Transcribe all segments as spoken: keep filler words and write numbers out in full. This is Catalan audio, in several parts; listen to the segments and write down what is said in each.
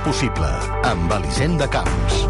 possible, amb Elisenda Camps.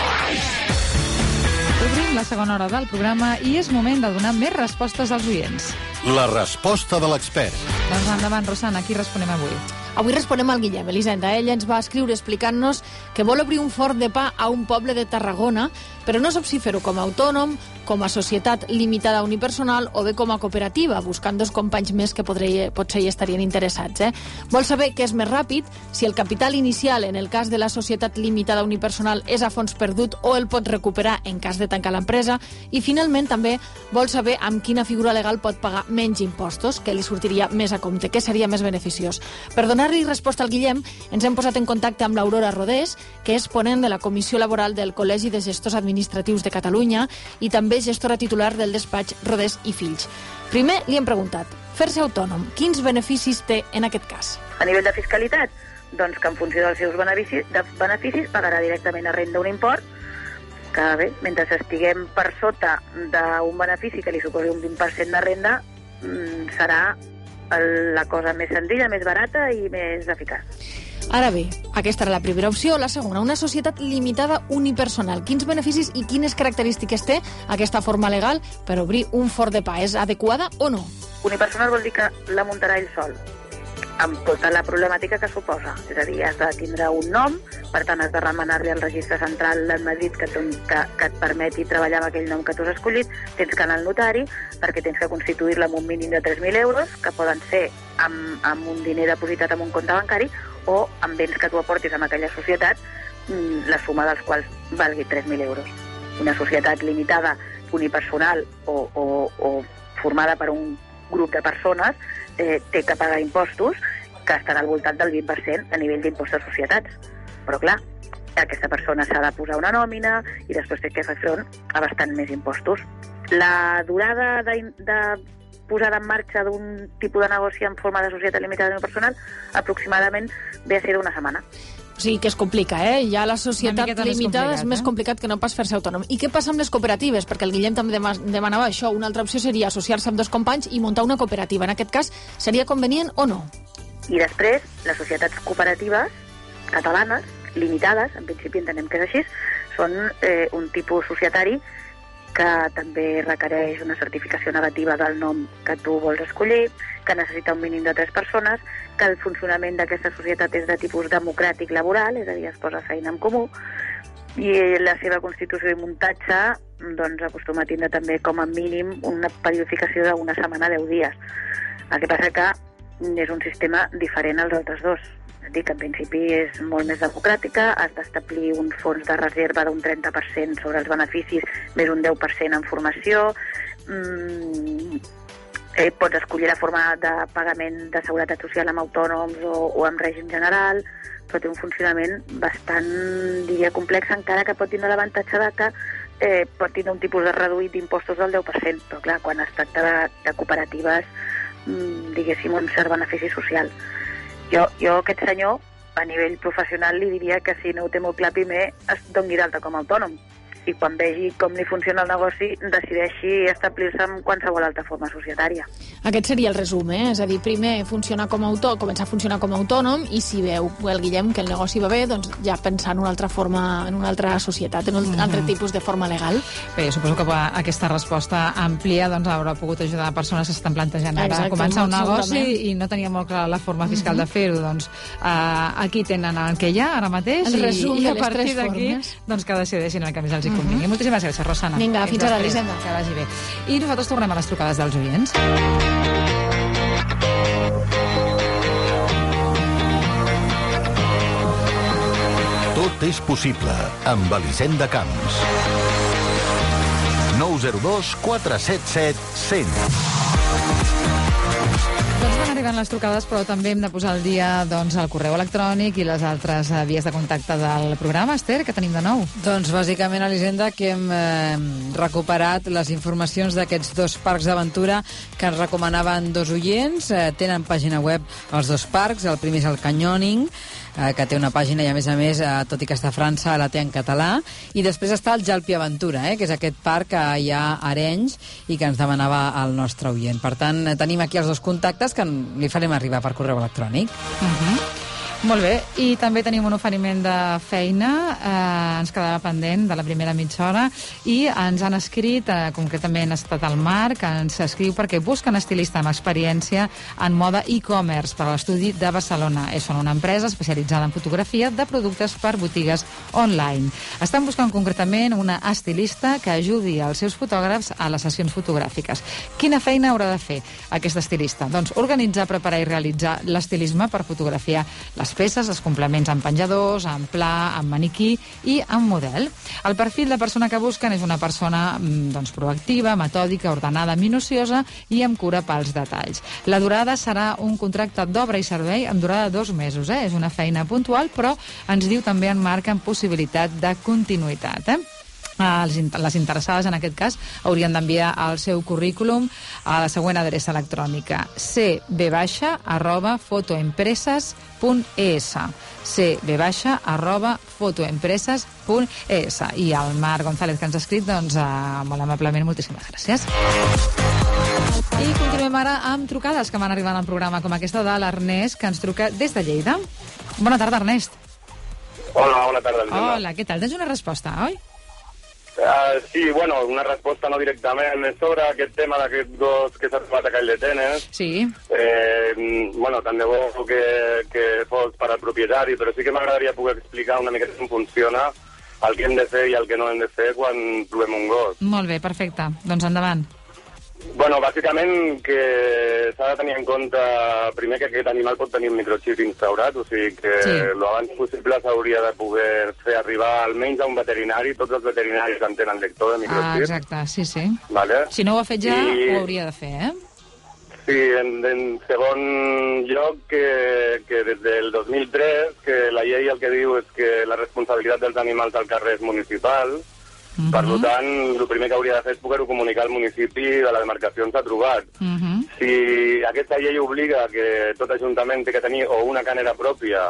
Obrim la segona hora del programa i és moment de donar més respostes als oients. La resposta de l'expert. Doncs endavant, Rosana, a qui responem avui? Avui responem al Guillem, Elisenda. Ell ens va escriure explicant-nos que vol obrir un forn de pa a un poble de Tarragona, però no sap si fer-ho com a autònom, com a societat limitada unipersonal o bé com a cooperativa, buscant dos companys més que podria, potser hi estarien interessats. Eh? Vol saber què és més ràpid, si el capital inicial en el cas de la societat limitada unipersonal és a fons perdut o el pot recuperar en cas de tancar l'empresa, i finalment també vol saber amb quina figura legal pot pagar menys impostos, que li sortiria més a compte, què seria més beneficiós. Per donar-li resposta al Guillem, ens hem posat en contacte amb l'Aurora Rodés, que és ponent de la Comissió Laboral del Col·legi de Gestors Administratius de Catalunya i també gestora titular del despatx Rodés i Fills. Primer li hem preguntat, fer-se autònom, quins beneficis té en aquest cas? A nivell de fiscalitat, doncs que en funció dels seus beneficis, de beneficis pagarà directament a renda un import, que bé, mentre estiguem per sota d'un benefici que li suposi un vint per cent de renda, serà la cosa més senzilla, més barata i més eficaç. Ara bé, aquesta era la primera opció. La segona, una societat limitada unipersonal. Quins beneficis i quines característiques té aquesta forma legal per obrir un forn de pa? És adequada o no? Unipersonal vol dir que la muntarà ell sol, amb tota la problemàtica que suposa. És a dir, has de tindre un nom, per tant has de remenar-li al registre central de Madrid que, que, que et permeti treballar amb aquell nom que tu has escollit, tens que anar al notari, perquè tens que constituir-la amb un mínim de tres mil euros, que poden ser amb, amb un diner depositat en un compte bancari o amb béns que tu aportis en aquella societat, la suma dels quals valgui tres mil euros. Una societat limitada, unipersonal o, o, o formada per un grup de persones eh, té que pagar impostos que estan al voltant del vint per cent a nivell d'impost de societats. Però clar, aquesta persona s'ha de posar una nòmina i després té que fer front a bastant més impostos. La durada de, de posada en marxa d'un tipus de negoci en forma de societat limitada unipersonal aproximadament ve a ser d'una setmana. O sigui que es complica, eh? Ja la societat limitada és més complicat que no pas fer-se autònom. I què passa amb les cooperatives? Perquè el Guillem també demanava això. Una altra opció seria associar-se amb dos companys i muntar una cooperativa. En aquest cas, seria convenient o no? I després, les societats cooperatives catalanes, limitades, en principi entenem que és així, són eh, un tipus societari que també requereix una certificació negativa del nom que tu vols escollir, que necessita un mínim de tres persones, que el funcionament d'aquesta societat és de tipus democràtic laboral, és a dir, es posa feina en comú, i la seva constitució i muntatge doncs, acostuma a tindre també com a mínim una periodificació d'una setmana, deu dies. El que passa que és un sistema diferent als altres dos. És a dir, que en principi és molt més democràtica, has d'establir un fons de reserva d'un trenta per cent sobre els beneficis, més un deu per cent en formació, mm, eh, pots escollir la forma de pagament de seguretat social amb autònoms o, o amb règim general, però té un funcionament bastant, diria, complex, encara que pot tindre l'avantatge de que eh, pot tindre un tipus de reduït d'impostos del deu per cent, però clar, quan es tracta de, de cooperatives, mm, diguéssim, un cert benefici social. Jo, jo aquest senyor, a nivell professional, li diria que si no ho té molt clar, primer es doni d'alta com a autònom. I quan vegi com li funciona el negoci, decideixi establir-se en qualsevol altra forma societària. Aquest seria el resum, eh? És a dir, primer funcionar com a autònom, començar a funcionar com a autònom, i si veu el Guillem que el negoci va bé, doncs ja pensar en una altra forma, en una altra societat, en un mm-hmm. altre tipus de forma legal. Bé, suposo que aquesta resposta àmplia doncs, haurà pogut ajudar a persones que s'estan plantejant ara Exacte, començar un negoci segurament. I no tenia molt clar la forma fiscal mm-hmm. de fer-ho. Doncs uh, aquí tenen el que hi ha ara mateix el resum i, i de a les partir tres d'aquí doncs, que decideixin el que més els hi convingui. Mm-hmm. Moltíssimes gràcies, Rosana. Vinga, fins ara, Elisenda. Que vagi bé. I nosaltres tornem a les trucades dels oients. Tot és possible amb Elisenda Camps. nou zero dos quatre set set cent. Doncs van arribant les trucades, però també hem de posar al dia doncs, el correu electrònic i les altres eh, vies de contacte del programa. Esther, què tenim de nou? Doncs bàsicament, Elisenda, que hem eh, recuperat les informacions d'aquests dos parcs d'aventura que ens recomanaven dos oients. Eh, tenen pàgina web els dos parcs. El primer és el Canyoning, eh, que té una pàgina i, a més a més, eh, tot i que està a França, la té en català. I després està el Jalpi Aventura, eh, que és aquest parc que hi ha a Arenys i que ens demanava el nostre oient. Per tant, tenim aquí els dos contactes que li farem arribar per correu electrònic. Uh-huh. Molt bé, i també tenim un oferiment de feina, eh, ens quedava pendent de la primera mitja hora, i ens han escrit, eh, concretament ha estat el Marc, que ens escriu perquè busquen estilista amb experiència en moda e-commerce per a l'estudi de Barcelona. És una empresa especialitzada en fotografia de productes per botigues online. Estan buscant concretament una estilista que ajudi els seus fotògrafs a les sessions fotogràfiques. Quina feina haurà de fer aquesta estilista? Doncs organitzar, preparar i realitzar l'estilisme per fotografiar les peces, els complements amb penjadors, amb pla, amb maniquí i amb model. El perfil de persona que busquen és una persona doncs, proactiva, metòdica, ordenada, minuciosa i amb cura pels detalls. La durada serà un contracte d'obra i servei amb durada de dos mesos. Eh? És una feina puntual, però ens diu també en Marc amb possibilitat de continuïtat. Eh? Les interessades, en aquest cas, haurien d'enviar el seu currículum a la següent adreça electrònica: c b baixa arroba fotoempreses punt e s c b baixa arroba fotoempreses punt e s. I el Marc González, que ens ha escrit, doncs, eh, molt amablement, moltíssimes gràcies. I continuem ara amb trucades que van arribant al programa, com aquesta de l'Ernest, que ens truca des de Lleida. Bona tarda, Ernest. Hola, bona tarda. Hola, què tal? Tens una resposta, oi? Uh, sí, bueno, una resposta no directament sobre aquest tema d'aquest gos que s'ha trobat a Call de Tenes. Sí. Eh, bueno, tant de bo que, que fos per al propietari, però sí que m'agradaria poder explicar una mica com funciona el que hem de fer i el que no hem de fer quan trobem un gos. Molt bé, perfecte. Doncs endavant. Bueno, bàsicament que s'ha de tenir en compte primer que aquest animal pot tenir un microxip instaurat, o sigui que sí. L'abans possible s'hauria de poder fer arribar almenys a un veterinari. Tots els veterinaris en tenen lector de microxip. Ah, exacte, sí, sí. Vale? Si no ho ha fet ja, I... ho hauria de fer, eh? Sí, en, en segon lloc que, que des del dos mil tres que la llei el que diu és que la responsabilitat dels animals al carrer és municipal. Uh -huh. Per tant, el primer que hauria de fer és poder-ho comunicar al municipi de la demarcació on s'ha trobat. Uh -huh. Si aquesta llei obliga que tot ajuntament té que tenir o una canera pròpia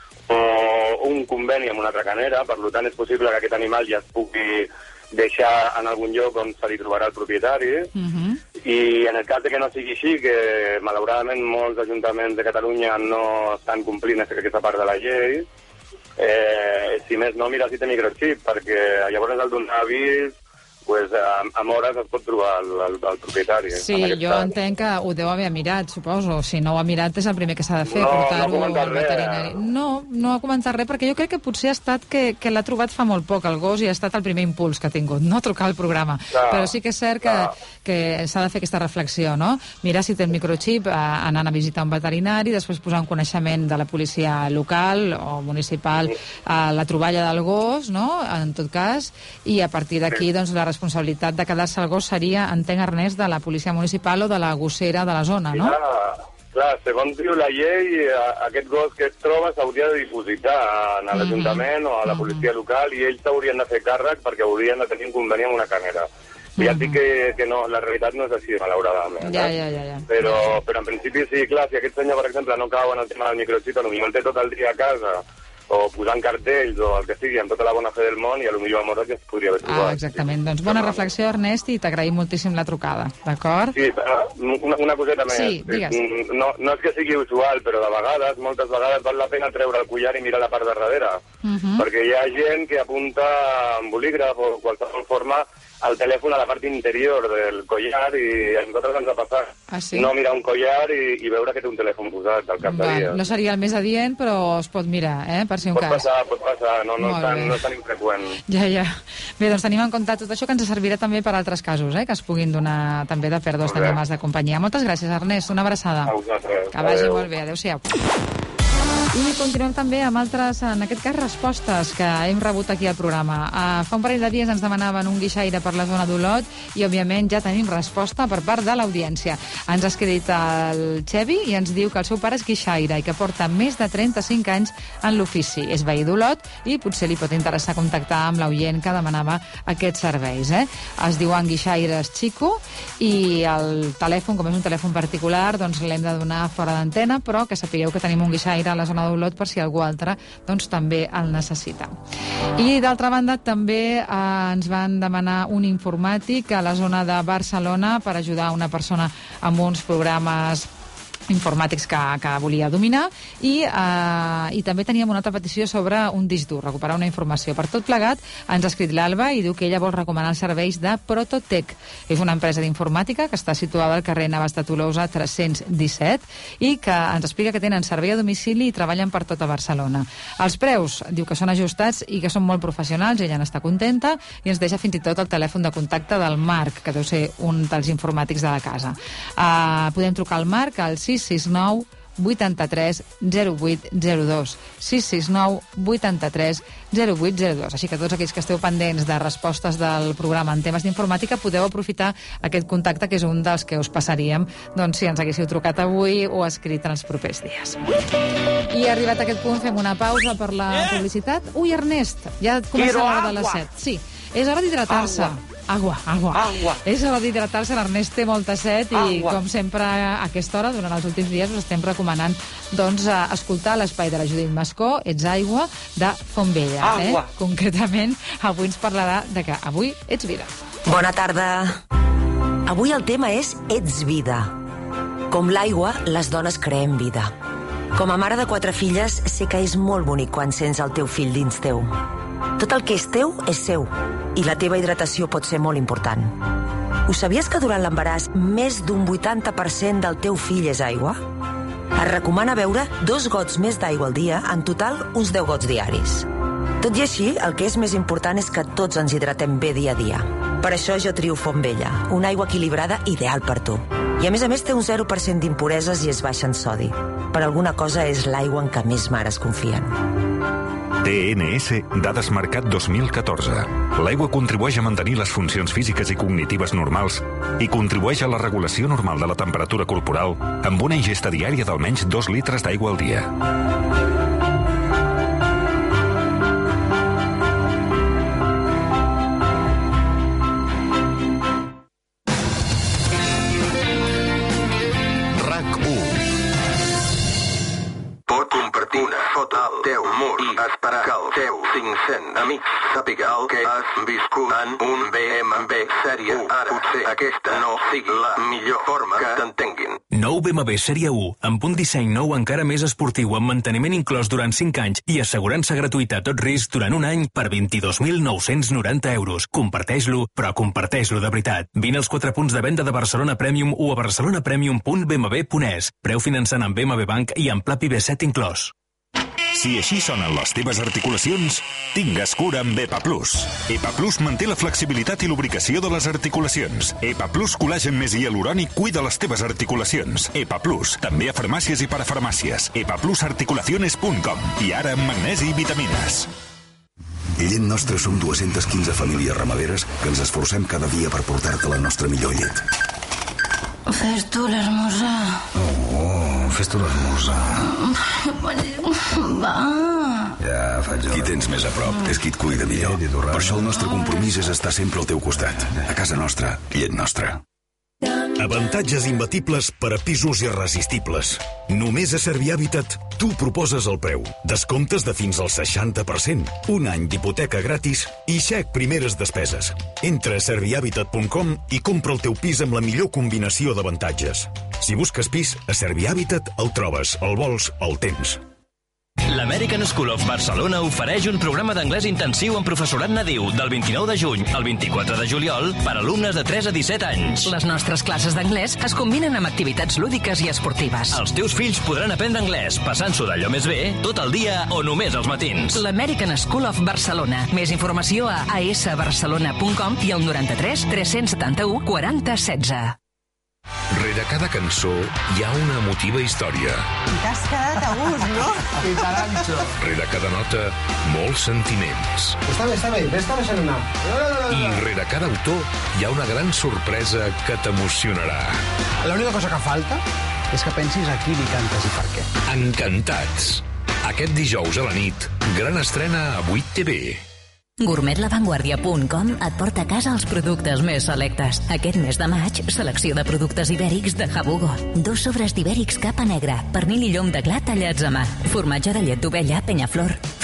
o un conveni amb una altra canera, per tant és possible que aquest animal ja es pugui deixar en algun lloc on se li trobarà el propietari. Uh -huh. I en el cas de que no sigui així, que malauradament molts ajuntaments de Catalunya no estan complint aquesta part de la llei, Eh, si més no, mira si té microxip, perquè llavors al donar avís, pues, amb hores es pot trobar el, el, el propietari. Sí, jo cas. entenc que ho deu haver mirat, suposo. Si no ho ha mirat, és el primer que s'ha de fer, no, portar-ho no al veterinari. Res. No, no ha comentat res, perquè jo crec que potser ha estat que, que l'ha trobat fa molt poc, el gos, i ha estat el primer impuls que ha tingut, no trucar al programa. Clar, però sí que és cert que, que s'ha de fer aquesta reflexió, no? Mirar si té el microxip, eh, anant a visitar un veterinari, després posar un coneixement de la policia local o municipal a la troballa del gos, no?, en tot cas, i a partir d'aquí, doncs, la responsabilitat de quedar-se el gos seria, entenc, Ernest, de la policia municipal o de la gossera de la zona, no? Clar, clar, segons diu la llei, aquest gos que es troba s'hauria de dipositar a l'Ajuntament o a la policia local i ells s'haurien de fer càrrec perquè haurien de tenir un conveni amb una canera. I ja dic que, que no, la realitat no és així, malauradament. Ja, ja, ja, ja. Però, però en principi sí, clar, si aquest senyor, per exemple, no cau en el tema del microxip, potser el té tot el dia a casa, o posant cartells o el que sigui amb tota la bona fe del món, i potser el mort ja es podria haver trobat. Ah, exactament. Sí. Doncs bona reflexió, Ernest, i t'agraïm moltíssim la trucada, d'acord? Sí, una, una coseta més. Sí, digues. No, no és que sigui usual, però de vegades, moltes vegades, val la pena treure el collar i mirar la part de darrere. Uh -huh. Perquè hi ha gent que apunta amb bolígraf o qualsevol forma el telèfon a la part interior del collar, i a nosaltres ens ha passat. Ah, sí? No mirar un collar i, i veure que té un telèfon posat al cap de dia. No seria el més adient, però es pot mirar, eh, per si un pot cas. Pot passar, pot passar, no, no, és tan, no és tan infreqüent. Ja, ja. Bé, doncs tenim en compte tot això, que ens servirà també per altres casos, eh, que es puguin donar també de pèrdues d'animals de companyia. Moltes gràcies, Ernest, una abraçada. A vosaltres. Que vagi molt bé, adéu-siau. I continuem també amb altres, en aquest cas, respostes que hem rebut aquí al programa. Uh, fa un parell de dies ens demanaven un guixaire per la zona d'Olot i, òbviament, ja tenim resposta per part de l'audiència. Ens ha escrit el Xevi i ens diu que el seu pare és guixaire i que porta més de trenta-cinc anys en l'ofici. És veí d'Olot i potser li pot interessar contactar amb l'oient que demanava aquests serveis. Eh? Es diuen guixaires Chico i el telèfon, com és un telèfon particular, doncs l'hem de donar fora d'antena, però que sapigueu que tenim un guixaire a la zona d'Olot per si algú altre doncs, també el necessita. I d'altra banda també eh, ens van demanar un informàtic a la zona de Barcelona per ajudar una persona amb uns programes informàtics que, que volia dominar i, eh, i també teníem una altra petició sobre un disc dur, recuperar una informació. Per tot plegat, ens ha escrit l'Alba i diu que ella vol recomanar els serveis de Prototec. És una empresa d'informàtica que està situada al carrer Navas de Tolosa tres-cents disset i que ens explica que tenen servei a domicili i treballen per tota Barcelona. Els preus, diu que són ajustats i que són molt professionals, ella n'està contenta i ens deixa fins i tot el telèfon de contacte del Marc, que deu ser un dels informàtics de la casa. Uh, podem trucar al Marc al sis sis nou vuitanta-tres zero vuit zero dos sis sis nou vuitanta-tres zero vuit zero dos. Així que tots aquells que esteu pendents de respostes del programa en temes d'informàtica podeu aprofitar aquest contacte, que és un dels que us passaríem doncs, si ens haguéssiu trucat avui o escrit en els propers dies. I arribat a aquest punt fem una pausa per la publicitat. Ui, Ernest, ja comença l'hora de les set. Sí, és hora d'hidratar-se. Agua, agua. agua. És hora d'hidratar-se, l'Ernest té molta set i, agua. Com sempre, a aquesta hora, durant els últims dies, us estem recomanant doncs, escoltar l'espai de la Judit Mascó, Ets aigua, de Fontvella. Eh? Concretament, avui ens parlarà de que avui ets vida. Bona tarda. Avui el tema és Ets vida. Com l'aigua, les dones creem vida. Com a mare de quatre filles, sé que és molt bonic quan sents el teu fill dins teu. Tot el que és teu és seu, i la teva hidratació pot ser molt important. Ho sabies que durant l'embaràs més d'un vuitanta per cent del teu fill és aigua? Es recomana beure dos gots més d'aigua al dia, en total uns deu gots diaris. Tot i així, el que és més important és que tots ens hidratem bé dia a dia. Per això jo trio Fontvella, una aigua equilibrada ideal per tu. I a més a més té un zero per cent d'impureses i és baixa en sodi. Per alguna cosa és l'aigua en què més mares confien. T N S Dades Mercat dos mil catorze. L'aigua contribueix a mantenir les funcions físiques i cognitives normals i contribueix a la regulació normal de la temperatura corporal amb una ingesta diària d'almenys dos litres d'aigua al dia. Esperar que el teu cinc-cents amics sàpiga el que has viscut en un B M W sèrie u. Ara potser aquesta no sigui la millor forma que t'entenguin. Nou B M W sèrie u, amb un disseny nou encara més esportiu, amb manteniment inclòs durant cinc anys i assegurança gratuïta a tot risc durant un any per vint-i-dos mil nou-cents noranta euros. Comparteix-lo, però comparteix-lo de veritat. Vine als quatre punts de venda de Barcelona Premium o a barcelonapremium punt b m w punt e s. Preu finançant amb B M W Bank i amb Pla P I B set inclòs. Si així sonen les teves articulacions, tingues cura amb EPA Plus. EPA Plus manté la flexibilitat i lubricació de les articulacions. EPA Plus col·làgen més hialurònic cuida les teves articulacions. EPA Plus, també a farmàcies i parafarmàcies. epa plus articulaciones punt com. I ara amb magnesi i vitamines. Llet Nostra som dues-centes quinze famílies ramaderes que ens esforcem cada dia per portar-te la nostra millor llet. Fes tu l'esmorzar. Oh, fes tu l'esmorzar. Va. Ja, faig hora. Qui tens més a prop és qui et cuida millor. Per això el nostre compromís és estar sempre al teu costat. A casa nostra, Llet Nostra. Avantatges imbatibles per a pisos irresistibles. Només a Servihabitat tu proposes el preu. Descomptes de fins al seixanta per cent. Un any d'hipoteca gratis i xec primeres despeses. Entra a servihabitat punt com i compra el teu pis amb la millor combinació d'avantatges. Si busques pis, a Servihabitat el trobes, el vols, el tens. L'American School of Barcelona ofereix un programa d'anglès intensiu amb professorat nadiu del vint-i-nou de juny al vint-i-quatre de juliol per a alumnes de tres a disset anys. Les nostres classes d'anglès es combinen amb activitats lúdiques i esportives. Els teus fills podran aprendre anglès passant-s'ho d'allò més bé tot el dia o només els matins. L'American School of Barcelona. Més informació a a s barcelona punt com i al noranta-tres tres-cents setanta-u quaranta setze. Rere cada cançó hi ha una emotiva història. I t'has quedat a gust, no? I taranxo. Rere cada nota, molts sentiments. Està bé, està bé, ves-te deixant anar. I rere cada autor hi ha una gran sorpresa que t'emocionarà. L'única cosa que falta és que pensis a qui li cantes i per què. Encantats. Aquest dijous a la nit, gran estrena a vuit T V. gourmet la vanguardia punt com et porta a casa els productes més selectes. Aquest mes de maig, selecció de productes ibèrics de Jabugo. Dos sobres d'ibèrics capa negra, pernil i llom de gla tallats a mà. Formatge de llet d'ovella Penyaflor.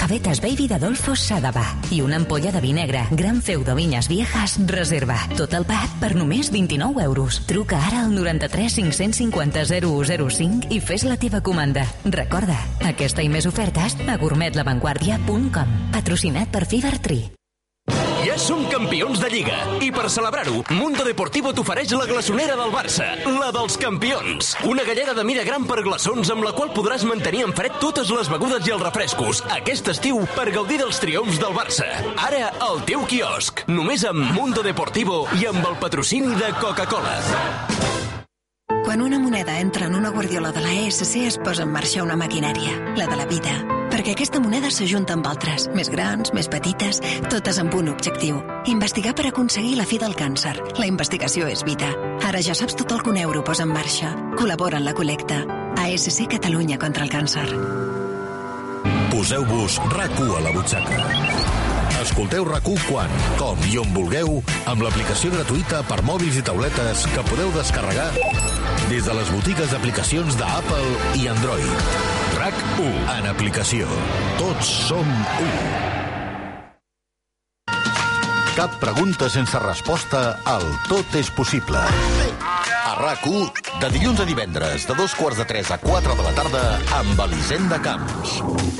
Favetas Baby d'Adolfo Sadaba i una ampolla de vi negre Gran Feu de Vinyes Viejas Reserva. Tot el pack per només vint-i-nou euros. Truca ara al noranta-tres cinc-cents cinquanta zero u zero cinc i fes la teva comanda. Recorda, aquesta i més ofertes a gourmet lavanguardia punt com. Patrocinat per Fever Tree. Ja som campions de Lliga i per celebrar-ho, Mundo Deportivo t'ofereix la glaçonera del Barça, la dels campions. Una galleda de mida gran per glaçons amb la qual podràs mantenir en fred totes les begudes i els refrescos aquest estiu per gaudir dels triomfs del Barça. Ara al teu quiosc, només amb Mundo Deportivo i amb el patrocini de Coca-Cola. Quan una moneda entra en una guardiola de la E S C es posa en marxa una maquinària, la de la vida. Perquè aquesta moneda s'ajunta amb altres, més grans, més petites, totes amb un objectiu. Investigar per aconseguir la fi del càncer. La investigació és vida. Ara ja saps tot el que un euro posa en marxa. Col·labora en la col·lecta. A S C Catalunya contra el càncer. Poseu-vos RAC u a la butxaca. Escolteu RAC u quan, com i on vulgueu amb l'aplicació gratuïta per mòbils i tauletes que podeu descarregar des de les botigues d'aplicacions d'Apple i Android. RAC u en aplicació. Tots som u. Cap pregunta sense resposta al Tot és possible. A RAC u, de dilluns a divendres, de dos quarts de tres a quatre de la tarda, amb Elisenda Camps.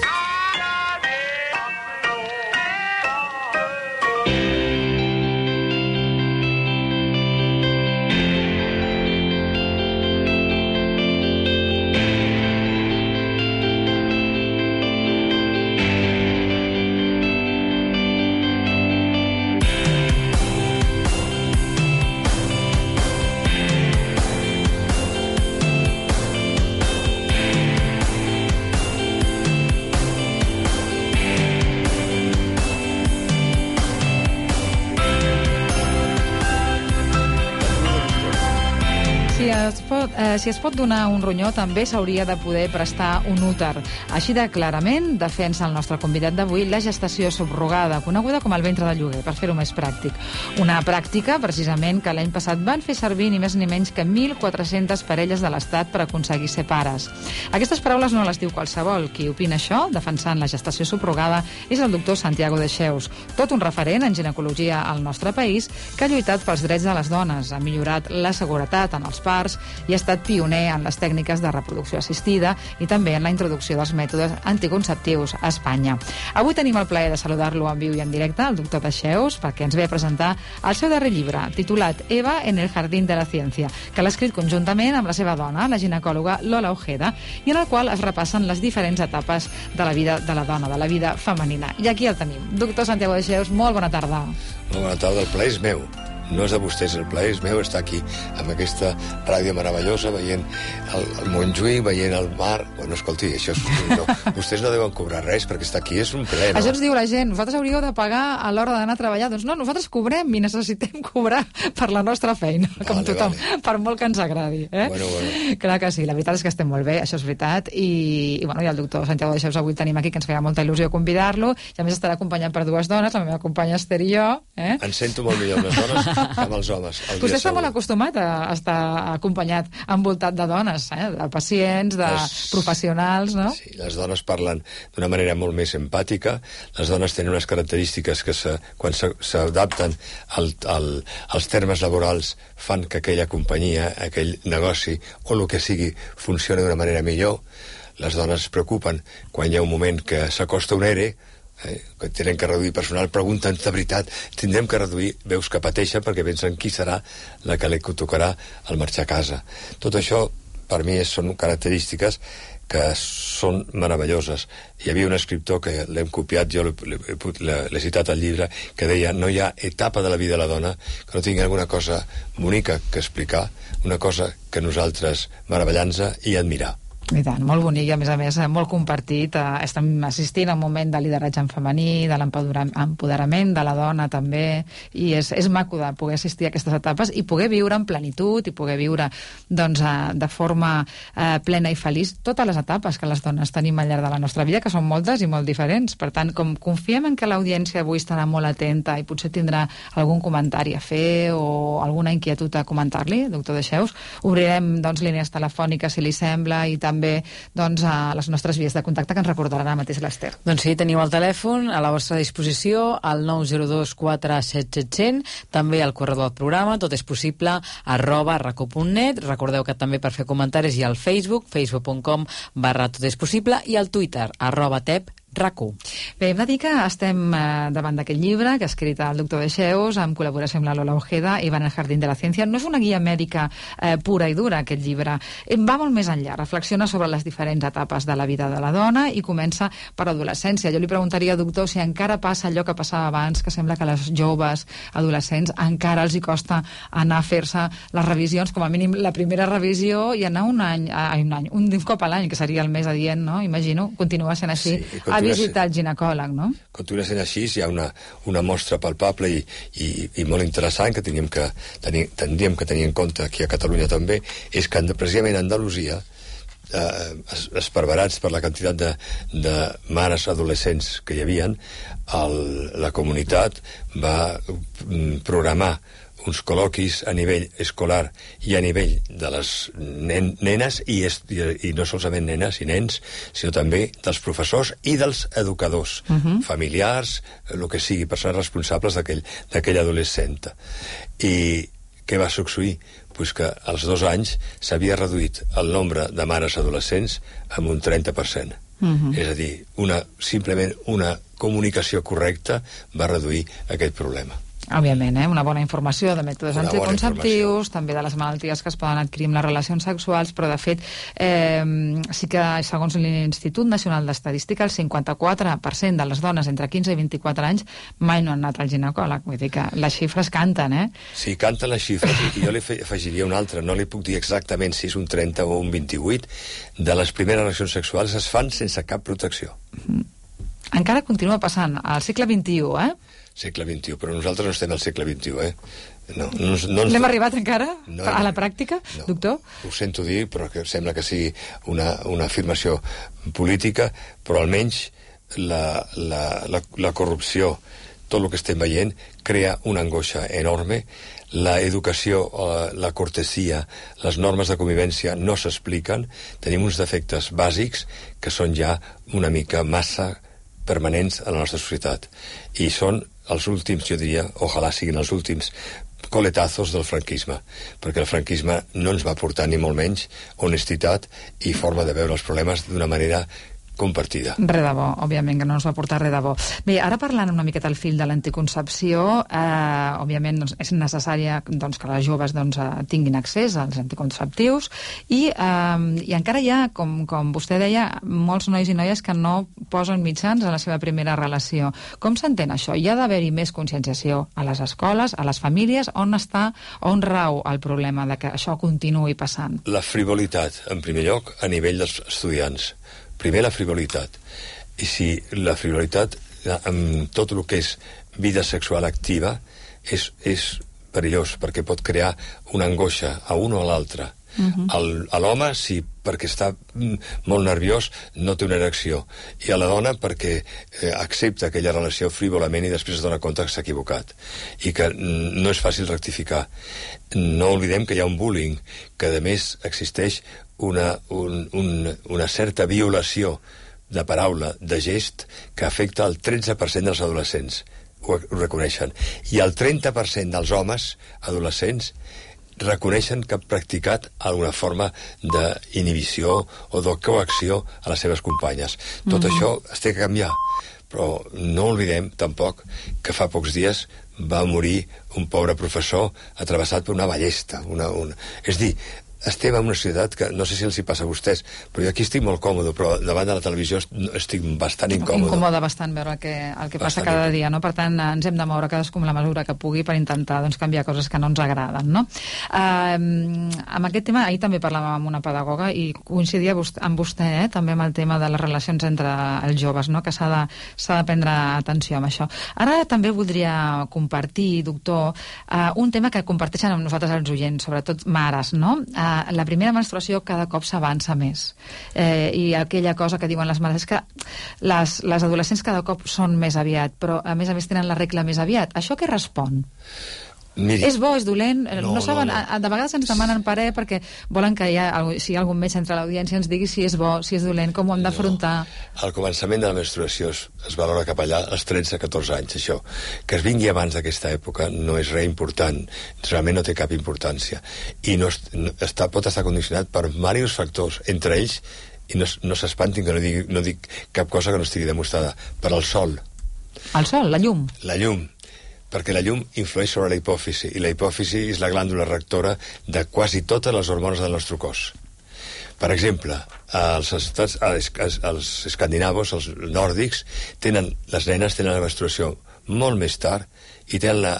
Eh, si es pot donar un ronyó, també s'hauria de poder prestar un úter. Així de clarament defensa el nostre convidat d'avui la gestació subrogada, coneguda com el ventre de lloguer, per fer-ho més pràctic. Una pràctica, precisament, que l'any passat van fer servir ni més ni menys que mil quatre-centes parelles de l'Estat per aconseguir ser pares. Aquestes paraules no les diu qualsevol. Qui opina això, defensant la gestació subrogada, és el doctor Santiago Dexeus, tot un referent en ginecologia al nostre país, que ha lluitat pels drets de les dones, ha millorat la seguretat en els parts i ha estat pioner en les tècniques de reproducció assistida i també en la introducció dels mètodes anticonceptius a Espanya. Avui tenim el plaer de saludar-lo en viu i en directe, el doctor Dexeus, perquè ens ve a presentar el seu darrer llibre, titulat Eva en el jardín de la ciencia, que l'ha escrit conjuntament amb la seva dona, la ginecòloga Lola Ojeda, i en el qual es repassen les diferents etapes de la vida de la dona, de la vida femenina. I aquí el tenim. Doctor Santiago Dexeus, molt bona tarda. Molt bona tarda, el plaer és meu. No és de vostès, el plaer és meu estar aquí amb aquesta ràdio meravellosa, veient el, el Montjuïc, veient el mar. Bueno, escolti, això és, no, vostès no deuen cobrar res perquè estar aquí és un plaer, no? Això ens diu la gent, vosaltres hauríeu de pagar a l'hora d'anar a treballar. Doncs no, nosaltres cobrem i necessitem cobrar per la nostra feina, vale, com tothom, vale. Per molt que ens agradi. Eh? Bueno, bueno. Clar que sí, la veritat és que estem molt bé, això és veritat, i, i, bueno, i el doctor Santiago Dexeus avui el tenim aquí, que ens feia molta il·lusió convidar-lo, i a més estarà acompanyat per dues dones, la meva companya Esther i jo. Eh? Em sento molt millor amb les dones que amb els homes. Vostè està molt acostumat a estar acompanyat, envoltat de dones, eh? De pacients, de les... professionals, no? Sí, les dones parlen d'una manera molt més empàtica, les dones tenen unes característiques que se, quan s'adapten al, al, als termes laborals fan que aquella companyia, aquell negoci o el que sigui funcioni d'una manera millor. Les dones es preocupen quan hi ha un moment que s'acosta un ERE, Eh, que tenen que reduir personal, pregunten de veritat, tindrem que reduir, veus que pateixen perquè pensen qui serà la que li tocarà al marxar a casa. Tot això per mi són característiques que són meravelloses. Hi havia un escriptor que l'hem copiat, jo l'he citat al llibre, que deia: no hi ha etapa de la vida de la dona que no tingui alguna cosa bonica que explicar, una cosa que nosaltres meravellar-nos i admirar. I tant, molt bonic i a més a més molt compartit. Eh, estem assistint a un moment de lideratge en femení, de l'empoderament de la dona també, i és, és maco de poder assistir a aquestes etapes i poder viure en plenitud i poder viure doncs, eh, de forma eh, plena i feliç totes les etapes que les dones tenim al llarg de la nostra vida, que són moltes i molt diferents. Per tant, com confiem en que l'audiència avui estarà molt atenta i potser tindrà algun comentari a fer o alguna inquietud a comentar-li, doctor Dexeus, obrirem doncs, línies telefòniques si li sembla i tal, també doncs, a les nostres vies de contacte, que ens recordarà ara mateix l'Ester. Doncs sí, teniu el telèfon a la vostra disposició, al nou zero dos quatre set set zero zero, també al correu del programa, tot és possible, arroba raco punt net. Recordeu que també per fer comentaris hi ha el Facebook, facebook punt com barra tot és possible, i el Twitter, arroba tep RAC1. Bé, hem de dir que estem eh, davant d'aquest llibre que ha escrit el doctor Dexeus en col·laboració amb la Lola Ojeda i va en el Jardín de la Ciència. No és una guia mèdica eh, pura i dura, aquest llibre. Va molt més enllà, reflexiona sobre les diferents etapes de la vida de la dona i comença per adolescència. Jo li preguntaria, doctor, si encara passa allò que passava abans, que sembla que les joves adolescents encara els hi costa anar a fer-se les revisions, com a mínim la primera revisió, i anar un any, ai, un any, un cop a l'any, que seria el més adient, no? Imagino, continua sent així. Sí, a visitar el ginecòleg, no? Continua sent així, hi ha una, una mostra palpable i, i, i molt interessant que teníem que, tenir, tindríem que tenir en compte aquí a Catalunya també, és que precisament a Andalusia, eh, esparverats per la quantitat de, de mares adolescents que hi havien, el, la comunitat va programar uns col·loquis a nivell escolar i a nivell de les nen nenes i, i, i no solament nenes i nens, sinó també dels professors i dels educadors, uh-huh. familiars, el que sigui, persones responsables d'aquell adolescent. I què va succeir? Pues que als dos anys s'havia reduït el nombre de mares adolescents amb un trenta per cent. Uh-huh. És a dir, una, simplement una comunicació correcta va reduir aquest problema. Òbviament, eh? Una bona informació de mètodes una anticonceptius, també de les malalties que es poden adquirir amb les relacions sexuals, però de fet eh, sí que segons l'Institut Nacional d'Estadística el cinquanta-quatre per cent de les dones entre quinze i vint-i-quatre anys mai no han anat al ginecòleg, vull dir que les xifres canten, eh? Sí, canten les xifres, i jo li afegiria una altra, no li puc dir exactament si és un trenta o un vint-i-vuit, de les primeres relacions sexuals es fan sense cap protecció. Mm. Encara continua passant al segle vint-i-u, eh? Segle vint-i-u, però nosaltres no estem al segle vint-i-u, eh? No, no, no L'hem arribat encara no, a la pràctica, no, doctor? Ho sento dir, però que sembla que sigui una, una afirmació política, però almenys la, la, la, la corrupció, tot el que estem veient, crea una angoixa enorme. La educació, la cortesia, les normes de convivència no s'expliquen. Tenim uns defectes bàsics que són ja una mica massa permanents a la nostra societat. I són els últims, jo diria, ojalà siguin els últims coletazos del franquisme, perquè el franquisme no ens va portar ni molt menys honestitat i forma de veure els problemes d'una manera compartida. Re de bo, òbviament, que no ens va portar res de bo. Bé, ara parlant una miqueta al fil de l'anticoncepció, eh, òbviament doncs, és necessària doncs, que les joves doncs, tinguin accés als anticonceptius i, eh, i encara hi ha, com, com vostè deia, molts nois i noies que no posen mitjans a la seva primera relació. Com s'entén això? Hi ha d'haver-hi més conscienciació a les escoles, a les famílies? On està, on rau el problema de que això continuï passant? La frivolitat, en primer lloc, a nivell dels estudiants. Primer, la frivolitat. I si la frivolitat, amb tot el que és vida sexual activa, és, és perillós, perquè pot crear una angoixa a un o a l'altre. Uh-huh. A l'home, sí, perquè està molt nerviós, no té una erecció. I a la dona, perquè eh, accepta aquella relació frívolament i després es dona compte que s'ha equivocat. I que no és fàcil rectificar. No oblidem que hi ha un bullying, que a més existeix una, un, un, una certa violació de paraula, de gest, que afecta el tretze per cent dels adolescents. Ho, ho reconeixen. I el trenta per cent dels homes adolescents reconeixen que han practicat alguna forma d'inhibició o de coacció a les seves companyes. Tot mm-hmm. això es té que canviar, però no oblidem tampoc que fa pocs dies va morir un pobre professor atrevessat per una ballesta. Una, una... És dir, estem en una societat que, no sé si els hi passa a vostès, però jo aquí estic molt còmode, però davant de la televisió estic bastant incòmode. Incomoda bastant veure el que, el que passa cada dia, no? Per tant, ens hem de moure cadascú amb la mesura que pugui per intentar doncs, canviar coses que no ens agraden, no? Uh, amb aquest tema, ahir també parlàvem amb una pedagoga i coincidia amb vostè, eh, també amb el tema de les relacions entre els joves, no? Que s'ha de, s'ha de prendre atenció amb això. Ara també voldria compartir, doctor, uh, un tema que comparteixen amb nosaltres els oients, sobretot mares, no? Uh, la primera menstruació cada cop s'avança més. Eh, I aquella cosa que diuen les mares és que les, les adolescents cada cop són més aviat, però a més a més tenen la regla més aviat. Això què respon? Miri, és bo, és dolent? No, no saben, no, no. De vegades ens demanen parer perquè volen que hi ha, si hi ha algun metge entre l'audiència ens digui si és bo, si és dolent, com ho hem d'afrontar. No. Al començament de la menstruació es, es valora cap allà als tretze a catorze anys, això. Que es vingui abans d'aquesta època no és res important, realment no té cap importància. I no, no, està, pot estar condicionat per diversos factors, entre ells, i no, no s'espantin que no dic, no dic cap cosa que no estigui demostrada, per al sol. El sol, la llum? La llum. Perquè la llum influeix sobre la hipòfisi, i la hipòfisi és la glàndula rectora de quasi totes les hormones del nostre cos. Per exemple, els, estats, els, els escandinavos, els nòrdics, tenen, les nenes tenen la menstruació molt més tard i tenen la,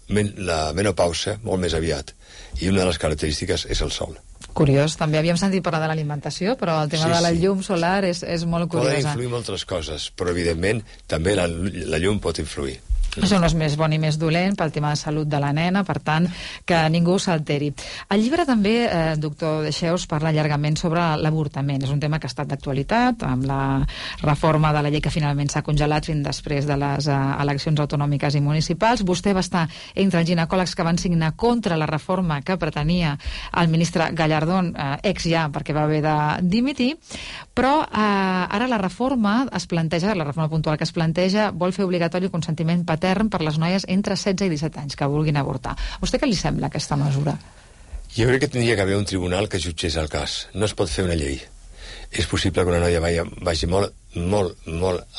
la menopausa molt més aviat. I una de les característiques és el sol. Curiós, també havíem sentit parlar de l'alimentació, però el tema sí, de la llum solar és, és molt curiosa. Poden influir moltes coses, però evidentment també la, la llum pot influir. Això no és més bon i més dolent pel tema de salut de la nena, per tant, que ningú s'alteri. El llibre també, eh, doctor Dexeus, parla llargament sobre l'avortament. És un tema que ha estat d'actualitat, amb la reforma de la llei que finalment s'ha congelat fins després de les eh, eleccions autonòmiques i municipals. Vostè va estar entre els ginecòlegs que van signar contra la reforma que pretenia el ministre Gallardón, eh, ex ja, perquè va haver de dimitir, però eh, ara la reforma es planteja, la reforma puntual que es planteja, vol fer obligatori el consentiment patern per les noies entre setze i disset anys que vulguin avortar. A vostè què li sembla aquesta mesura? Jo crec que tindria que haver un tribunal que jutgés el cas. No es pot fer una llei. És possible que una noia vagi, vagi molt, molt, molt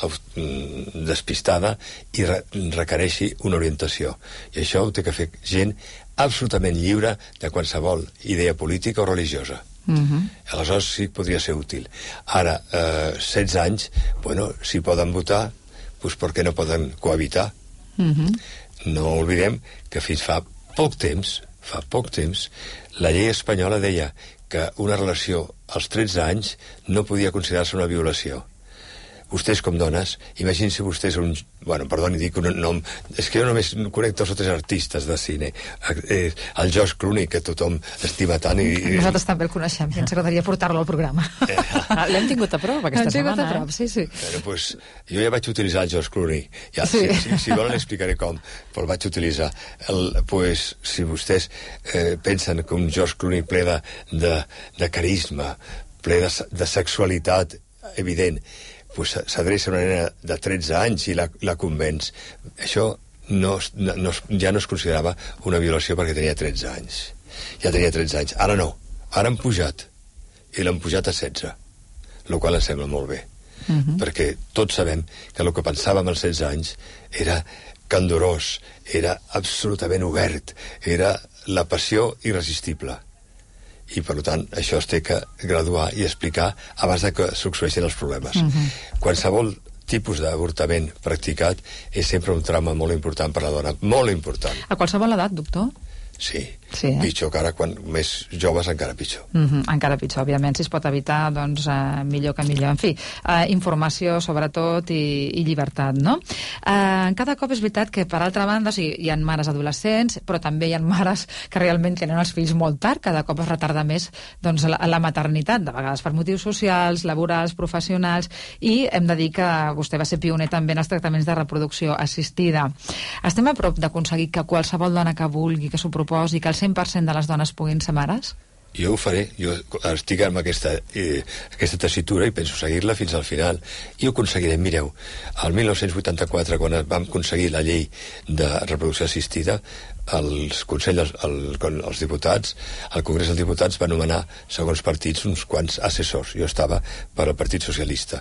despistada i re, requereixi una orientació. I això ho té que fer gent absolutament lliure de qualsevol idea política o religiosa. Uh-huh. Aleshores sí podria ser útil. Ara, eh, setze anys, bueno, si poden votar, doncs per què no poden cohabitar? Uh-huh. No oblidem que fins fa poc temps, fa poc temps, la llei espanyola deia que una relació als tretze anys no podia considerar-se una violació. Vostès com dones, imaginin-se vostès un... Bueno, perdoni, dic un nom... És que jo només conec dos o tres artistes de cine. Eh, el George Clooney, que tothom estima tant i... Nosaltres també el coneixem, i ens agradaria portar-lo al programa. Eh. L'hem tingut a prop aquesta setmana. L'hem tingut a prop, sí, sí. Bueno, pues, jo ja vaig utilitzar el George Clooney. Ja, sí. si, si, si volen explicaré com, però el vaig utilitzar. El, pues, si vostès eh, pensen que un George Clooney ple de, de, de carisma, ple de, de sexualitat evident, pues s'adreça a una nena de tretze anys i la, la convenç. Això no, no, ja no es considerava una violació perquè tenia tretze anys. Ja tenia tretze anys. Ara no. Ara han pujat. I l'han pujat a setze. El qual em sembla molt bé. Uh-huh. Perquè tots sabem que el que pensàvem als setze anys era candorós, era absolutament obert, era la passió irresistible. I, per tant, això es té que graduar i explicar abans de que succeeixin els problemes. Uh-huh. Qualsevol tipus d'avortament practicat és sempre un trauma molt important per a la dona, molt important. A qualsevol edat, doctor? Sí, sí eh? Pitjor que ara, quan més joves encara pitjor. Uh-huh. Encara pitjor, òbviament, si es pot evitar, doncs eh, millor que millor. En fi, eh, informació sobretot i, i llibertat, no? Eh, cada cop és veritat que, per altra banda, o sigui, hi ha mares adolescents, però també hi ha mares que realment tenen els fills molt tard, cada cop es retarda més doncs, la, la maternitat, de vegades per motius socials, laborals, professionals, i hem de dir que vostè va ser pioner també en els tractaments de reproducció assistida. Estem a prop d'aconseguir que qualsevol dona que vulgui, que s'ho proposi, que el cent per cent de les dones puguin ser mares? Jo ho faré, jo estic amb aquesta, eh, aquesta tessitura i penso seguir-la fins al final i ho aconseguirem. Mireu, el mil nou-cents vuitanta-quatre, quan vam aconseguir la llei de reproducció assistida, els consells, el, els diputats, el Congrés dels Diputats va nomenar, segons partits, uns quants assessors. Jo estava per al Partit Socialista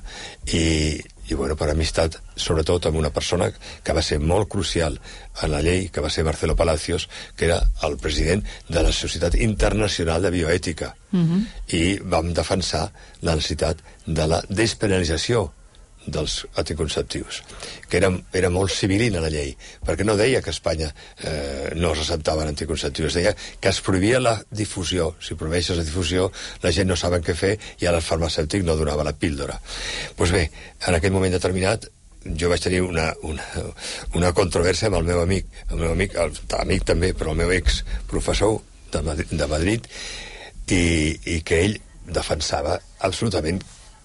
i, i bueno, per amistat, sobretot amb una persona que va ser molt crucial en la llei, que va ser Marcelo Palacios, que era el president de la Societat Internacional de Bioètica. Uh-huh. I vam defensar la necessitat de la despenalització dels anticonceptius, que era, era molt civilina la llei, perquè no deia que a Espanya eh, no es receptaven anticonceptius, deia que es prohibia la difusió. Si prohibeixes la difusió, la gent no saben què fer i ara el farmacèutic no donava la píldora. Doncs pues bé, en aquell moment determinat jo vaig tenir una, una, una controvèrsia amb el meu amic, el meu amic, el, amic també, però el meu ex professor de Madrid, de Madrid i, i que ell defensava absolutament,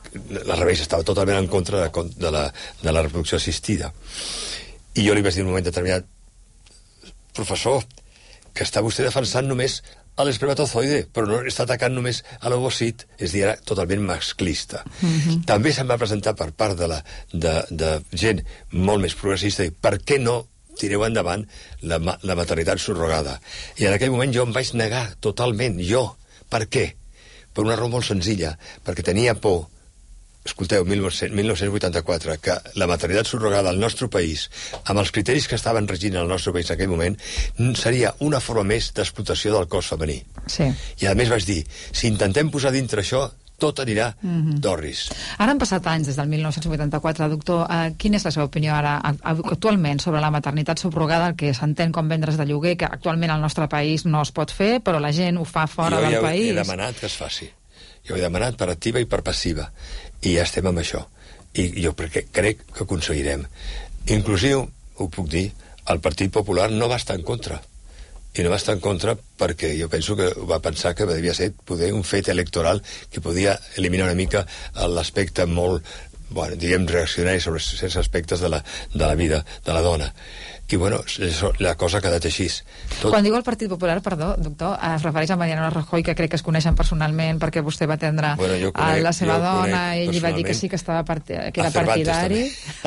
la revista estava totalment en contra de, de, la, de la reproducció assistida. I jo li vaig dir en un moment determinat: professor, que està vostè defensant només a l'espermatozoide, però no està atacant només a l'ovocit, és a dir, era totalment masclista. Mm-hmm. També se'm va presentar per part de, la, de, de gent molt més progressista i per què no tireu endavant la, la maternitat subrogada. I en aquell moment jo em vaig negar totalment, jo. Per què? Per una raó molt senzilla, perquè tenia por. Escolteu, mil nou-cents vuitanta-quatre, que la maternitat subrogada al nostre país, amb els criteris que estaven regint al nostre país en aquell moment, seria una forma més d'explotació del cos femení. Sí. I a més vaig dir, si intentem posar dintre això, tot anirà mm-hmm. d'orris. Ara han passat anys des del mil nou-cents vuitanta-quatre. Doctor, eh, quina és la seva opinió ara, actualment, sobre la maternitat subrogada, el que s'entén com vendre's de lloguer, que actualment al nostre país no es pot fer, però la gent ho fa fora jo del ja país? Jo he demanat que es faci. Jo he demanat per activa i per passiva. I ja estem amb això. I jo perquè crec que aconseguirem. Inclusiu, ho puc dir, el Partit Popular no va estar en contra. I no va estar en contra perquè jo penso que va pensar que devia ser poder un fet electoral que podia eliminar una mica l'aspecte molt, bueno, diguem, reaccionari sobre certs aspectes de la, de la vida de la dona. I, bueno, això, la cosa ha quedat així. Tot... Quan diu el Partit Popular, perdó, doctor, es refereix a Mariano Rajoy, que crec que es coneixen personalment perquè vostè va atendre bueno, conec, a la seva dona i ell va dir que sí que estava part... que era partidari.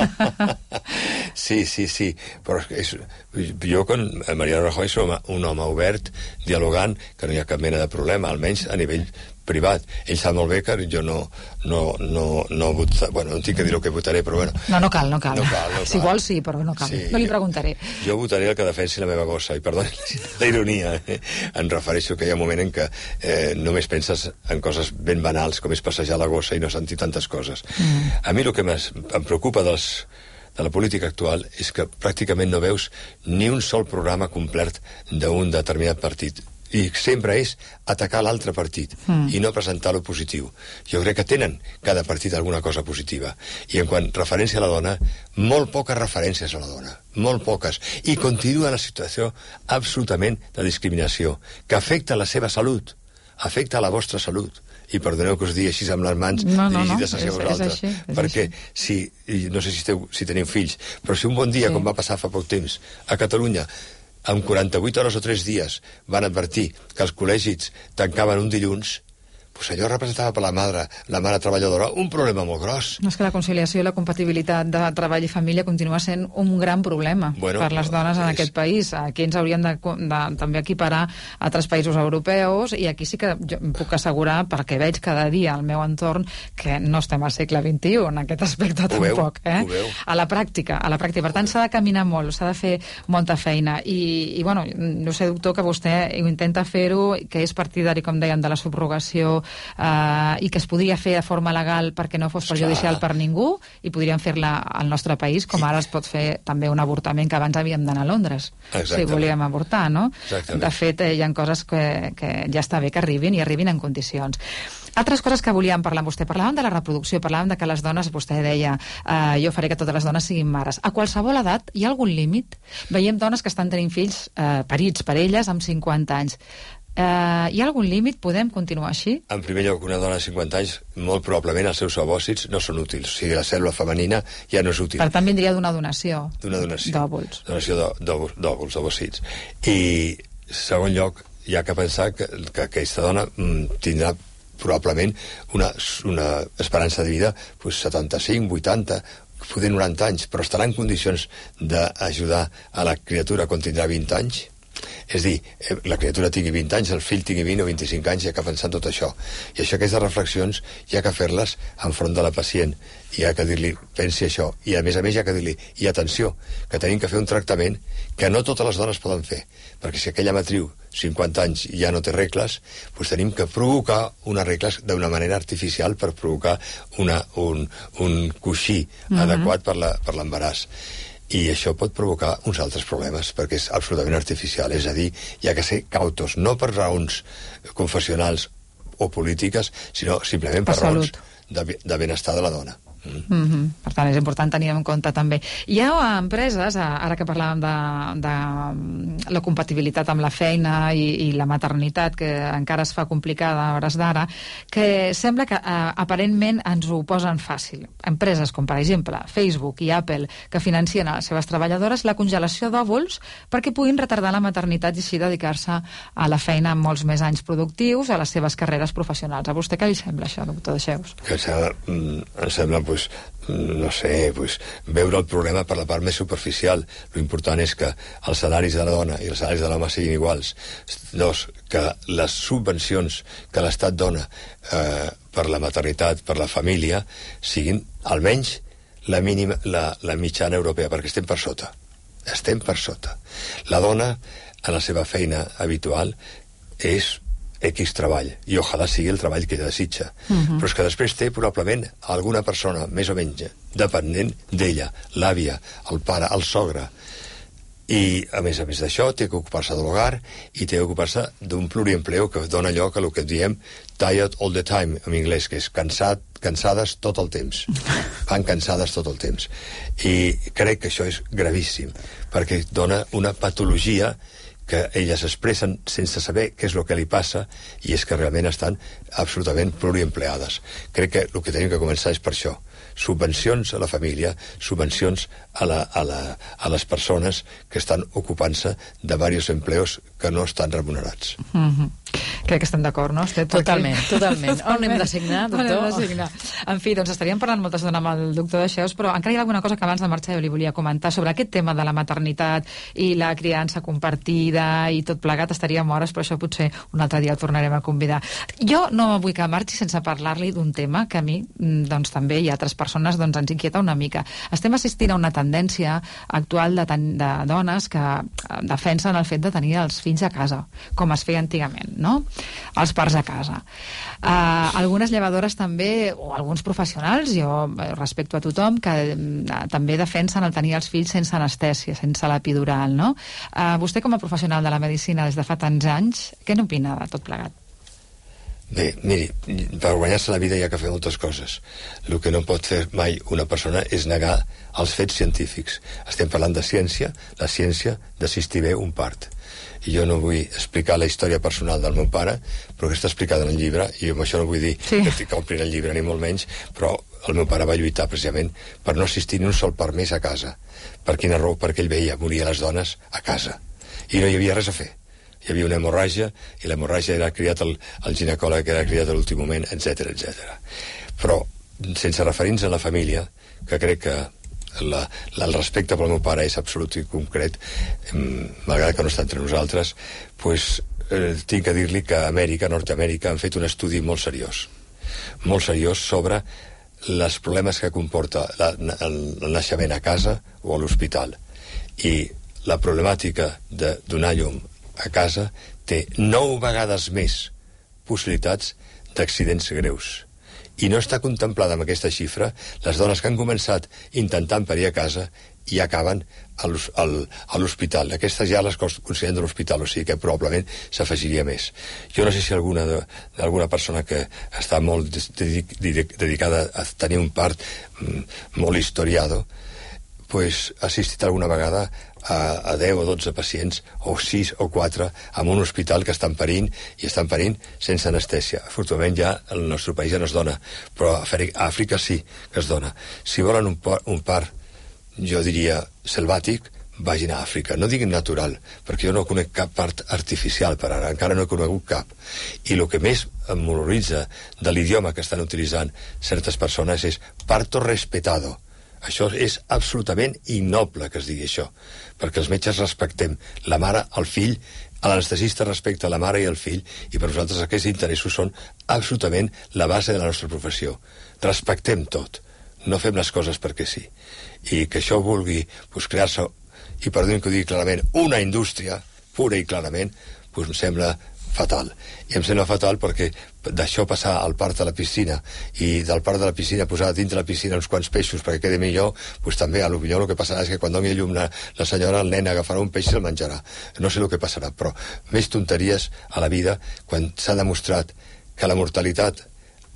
sí, sí, sí. Però és... jo con Mariano Rajoy som un home obert, dialogant, que no hi ha cap mena de problema, almenys a nivell privat. Ell sap molt bé que jo no no, no, no vot... bueno, no tinc que dir el que votaré, però bueno... No, no cal, no cal. No cal, no cal. Si vol, sí, però no cal. Sí, no li preguntaré. Jo votaré el que defensi la meva gossa, i perdoni la ironia, eh? Em refereixo que hi ha un moment en què eh, només penses en coses ben banals, com és passejar la gossa i no sentir tantes coses. Mm. A mi el que em preocupa dels, de la política actual és que pràcticament no veus ni un sol programa complet d'un determinat partit. I sempre és atacar l'altre partit mm. i no presentar lo positiu. Jo crec que tenen cada partit alguna cosa positiva. I en quant referència a la dona, molt poques referències a la dona, molt poques. I continua la situació absolutament de discriminació, que afecta la seva salut, afecta la vostra salut. I perdoneu que us digui així amb les mans no, no, dirigides no. hacia és, vosaltres. És així, és perquè així. si, no sé si, esteu, si teniu fills, però si un bon dia, sí. com va passar fa poc temps, a Catalunya, en quaranta-vuit hores o tres dies van advertir que els col·legis tancaven un dilluns, pues allò representava per la mare, la mare treballadora, un problema molt gros. No, és que la conciliació i la compatibilitat de treball i família continua sent un gran problema bueno, per les dones en és... aquest país. Aquí ens haurien de, de també equiparar a altres països europeus, i aquí sí que jo em puc assegurar, perquè veig cada dia al meu entorn, que no estem al segle vint-i-u en aquest aspecte ho tampoc. Veu, eh? A la pràctica, a la pràctica. Per tant, s'ha de caminar molt, s'ha de fer molta feina. I, i bueno, no sé, doctor, que vostè intenta fer-ho, que és partidari, com deien, de la subrogació, Uh, i que es podria fer de forma legal perquè no fos perjudicial per ningú, i podríem fer-la al nostre país, com ara es pot fer també un avortament, que abans havíem d'anar a Londres si volíem avortar, no? Exactament. De fet, hi ha coses que, que ja està bé que arribin, i arribin en condicions. Altres coses que volíem parlar amb vostè. Parlàvem de la reproducció, parlàvem de que les dones, vostè deia, uh, jo faré que totes les dones siguin mares. A qualsevol edat hi ha algun límit? Veiem dones que estan tenint fills uh, parits per elles amb cinquanta anys. Uh, hi ha algun límit? Podem continuar així? En primer lloc, una dona de cinquanta anys, molt probablement els seus ovòcits no són útils. O sigui, la cèl·lula femenina ja no és útil. Per tant, vindria d'una donació. D'una donació. D'òvuls. Donació d'òvuls, ovòcits. I, segon lloc, hi ha que pensar que, que aquesta dona mm, tindrà probablement una, una esperança de vida pues, setanta-cinc, vuitanta, poder noranta anys, però estarà en condicions d'ajudar a la criatura quan tindrà vint anys? És dir, la criatura tingui vint anys, el fill tingui vint o vint-i-cinc anys, hi ha que pensar tot això. I això, aquestes reflexions, hi ha que fer-les enfront de la pacient. I hi ha que dir-li, pensi això. I a més a més hi ha que dir-li, i atenció, que tenim que fer un tractament que no totes les dones poden fer. Perquè si aquella matriu, cinquanta anys, ja no té regles, doncs tenim que provocar unes regles d'una manera artificial per provocar una, un, un coixí mm-hmm. adequat per l'embaràs. I això pot provocar uns altres problemes, perquè és absolutament artificial. És a dir, hi ha que ser cautos, no per raons confessionals o polítiques, sinó simplement per, per raons de, de benestar de la dona. Mm. Mm-hmm. Per tant, és important tenir en compte també. Hi ha empreses, ara que parlàvem de, de la compatibilitat amb la feina i, i la maternitat, que encara es fa complicada a hores d'ara, que sembla que eh, aparentment ens ho posen fàcil. Empreses com, per exemple, Facebook i Apple, que financien a les seves treballadores la congelació d'òvuls perquè puguin retardar la maternitat i així dedicar-se a la feina amb molts més anys productius, a les seves carreres professionals. A vostè què li sembla això, doctor Dexeus? Que sembla, em sembla, pues, no sé, pues, veure el problema per la part més superficial. Lo important és que els salaris de la dona i els salaris de l'home siguin iguals. Dos, que les subvencions que l'Estat dona eh, per la maternitat, per la família, siguin almenys la, mínima, la, la mitjana europea, perquè estem per sota. Estem per sota. La dona, en la seva feina habitual, és X treball, i ojalà sigui el treball que ella desitja. Uh-huh. Però és que després té probablement alguna persona més o menys dependent d'ella, l'àvia, el pare, el sogre, i a més a més d'això té que ocupar-se de l'hogar i té que ocupar-se d'un pluriempleo que dona lloc a el que diem tired all the time, en anglès, que és cansat, cansades tot el temps. Van cansades tot el temps. I crec que això és gravíssim, perquè dona una patologia que elles expressen sense saber què és el que li passa, i és que realment estan absolutament pluriempleades. Crec que el que tenim que començar és per això. Subvencions a la família, subvencions a, la, a, la, a les persones que estan ocupant-se de diversos empleos que no estan remunerats. Mm-hmm. Crec que estem d'acord, no? Estem totalment, totalment. On hem de signar, doctor? On hem de signar. En fi, doncs estaríem parlant molta estona amb el doctor Dexeus, però encara hi ha alguna cosa que abans de marxar jo li volia comentar sobre aquest tema de la maternitat i la criança compartida i tot plegat. Estaríem hores, però això potser un altre dia el tornarem a convidar. Jo no vull que marxi sense parlar-li d'un tema que a mi, doncs també, i a altres persones, doncs ens inquieta una mica. Estem assistint a una tendència actual de, ten de dones que defensen el fet de tenir els fills a casa, com es feia antigament, no? Els parts a casa. Uh, algunes llevadores també, o alguns professionals, jo respecto a tothom, que uh, també defensen el tenir els fills sense anestèsia, sense l'epidural, no? Uh, vostè, com a professional de la medicina des de fa tants anys, què n'opina de tot plegat? Bé, miri, per guanyar-se la vida hi ha que fer moltes coses. El que no pot fer mai una persona és negar els fets científics. Estem parlant de ciència, la ciència d'assistir bé un part. I jo no vull explicar la història personal del meu pare, però que està explicada en el llibre, i amb això no vull dir sí. que estic omplint el llibre, ni molt menys, però el meu pare va lluitar precisament per no assistir ni un sol part més a casa. Per quina raó? Perquè ell veia morir les dones a casa. I no hi havia res a fer. Hi havia una hemorràgia, i l'hemorràgia era criat el, el ginecòleg, que era criat a l'últim moment, etcètera, etcètera. Però, sense referir-nos a la família, que crec que la, la, el respecte pel meu pare és absolut i concret, malgrat que no està entre nosaltres, pues, eh, tinc que dir-li que a Amèrica, Nord-Amèrica, han fet un estudi molt seriós, molt seriós sobre els problemes que comporta la, el, el naixement a casa o a l'hospital. I la problemàtica de donar llum a casa té nou vegades més possibilitats d'accidents greus. I no està contemplada amb aquesta xifra les dones que han començat intentant parir a casa i acaben a l'hospital. Aquestes ja les consideren de l'hospital, o sigui que probablement s'afegiria més. Jo no sé si alguna, de, alguna persona que està molt dedic, dedicada a tenir un part molt historiado, pues, ha assistit alguna vegada a, a deu o dotze pacients, o sis o quatre, en un hospital que estan parint, i estan parint sense anestèsia. Afortunadament ja el nostre país ja no es dona, però a Àfrica sí que es dona. Si volen un, un part, jo diria, selvàtic, vagin a Àfrica. No diguin natural, perquè jo no conec cap part artificial per ara, encara no he conegut cap. I el que més em mororitza de l'idioma que estan utilitzant certes persones és parto respetado. Això és absolutament ignoble que es digui això, perquè els metges respectem la mare, el fill, l'anestesista respecta la mare i el fill, i per nosaltres aquests interessos són absolutament la base de la nostra professió. Respectem tot, no fem les coses perquè sí. I que això vulgui pues, crear-se, i perdonin que ho digui clarament, una indústria, pura i clarament, pues, em sembla fatal. I em sembla fatal perquè d'això passar al parc de la piscina i del parc de la piscina posar dintre la piscina uns quants peixos perquè quedi millor, doncs també a l'opinió el que passarà és que quan doni llum la, la senyora, el nen agafarà un peix i el menjarà. No sé el que passarà, però més tonteries a la vida quan s'ha demostrat que la mortalitat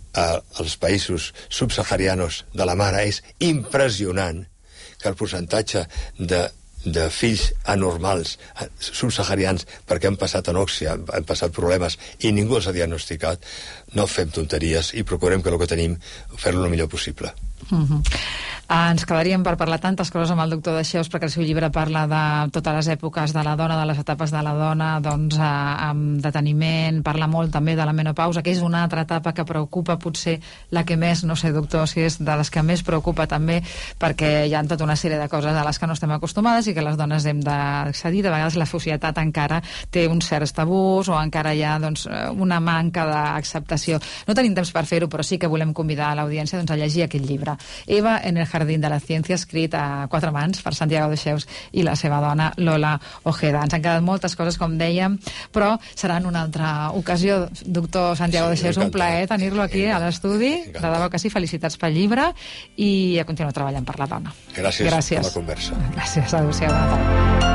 als països subsaharianos de la mare és impressionant, que el percentatge de, de fills anormals subsaharians perquè han passat anòxia, han passat problemes i ningú els ha diagnosticat, no fem tonteries i procurem que el que tenim fer-lo el millor possible. Uh-huh. Uh, ens quedaríem per parlar tantes coses amb el doctor Deixeus, perquè el seu llibre parla de totes les èpoques de la dona, de les etapes de la dona, doncs uh, amb deteniment, parla molt també de la menopausa, que és una altra etapa que preocupa, potser la que més, no sé, doctor, si és de les que més preocupa també, perquè hi ha tota una sèrie de coses a les que no estem acostumades i que les dones hem d'accedir. De vegades la societat encara té uns certs tabús o encara hi ha doncs, una manca d'acceptació. No tenim temps per fer-ho, però sí que volem convidar a l'audiència doncs, a llegir aquest llibre. Eva en el jardín de la ciència, escrit a quatre mans per Santiago Deixeus i la seva dona Lola Ojeda. Ens han quedat moltes coses, com dèiem, però serà en una altra ocasió. Doctor Santiago sí, Deixeus, un plaer tenir-lo aquí a l'estudi. De debò que sí, felicitats pel llibre i a continuar treballant per la dona. Gràcies, Gràcies. per la conversa. Gràcies, adéu-siau, bona tarda.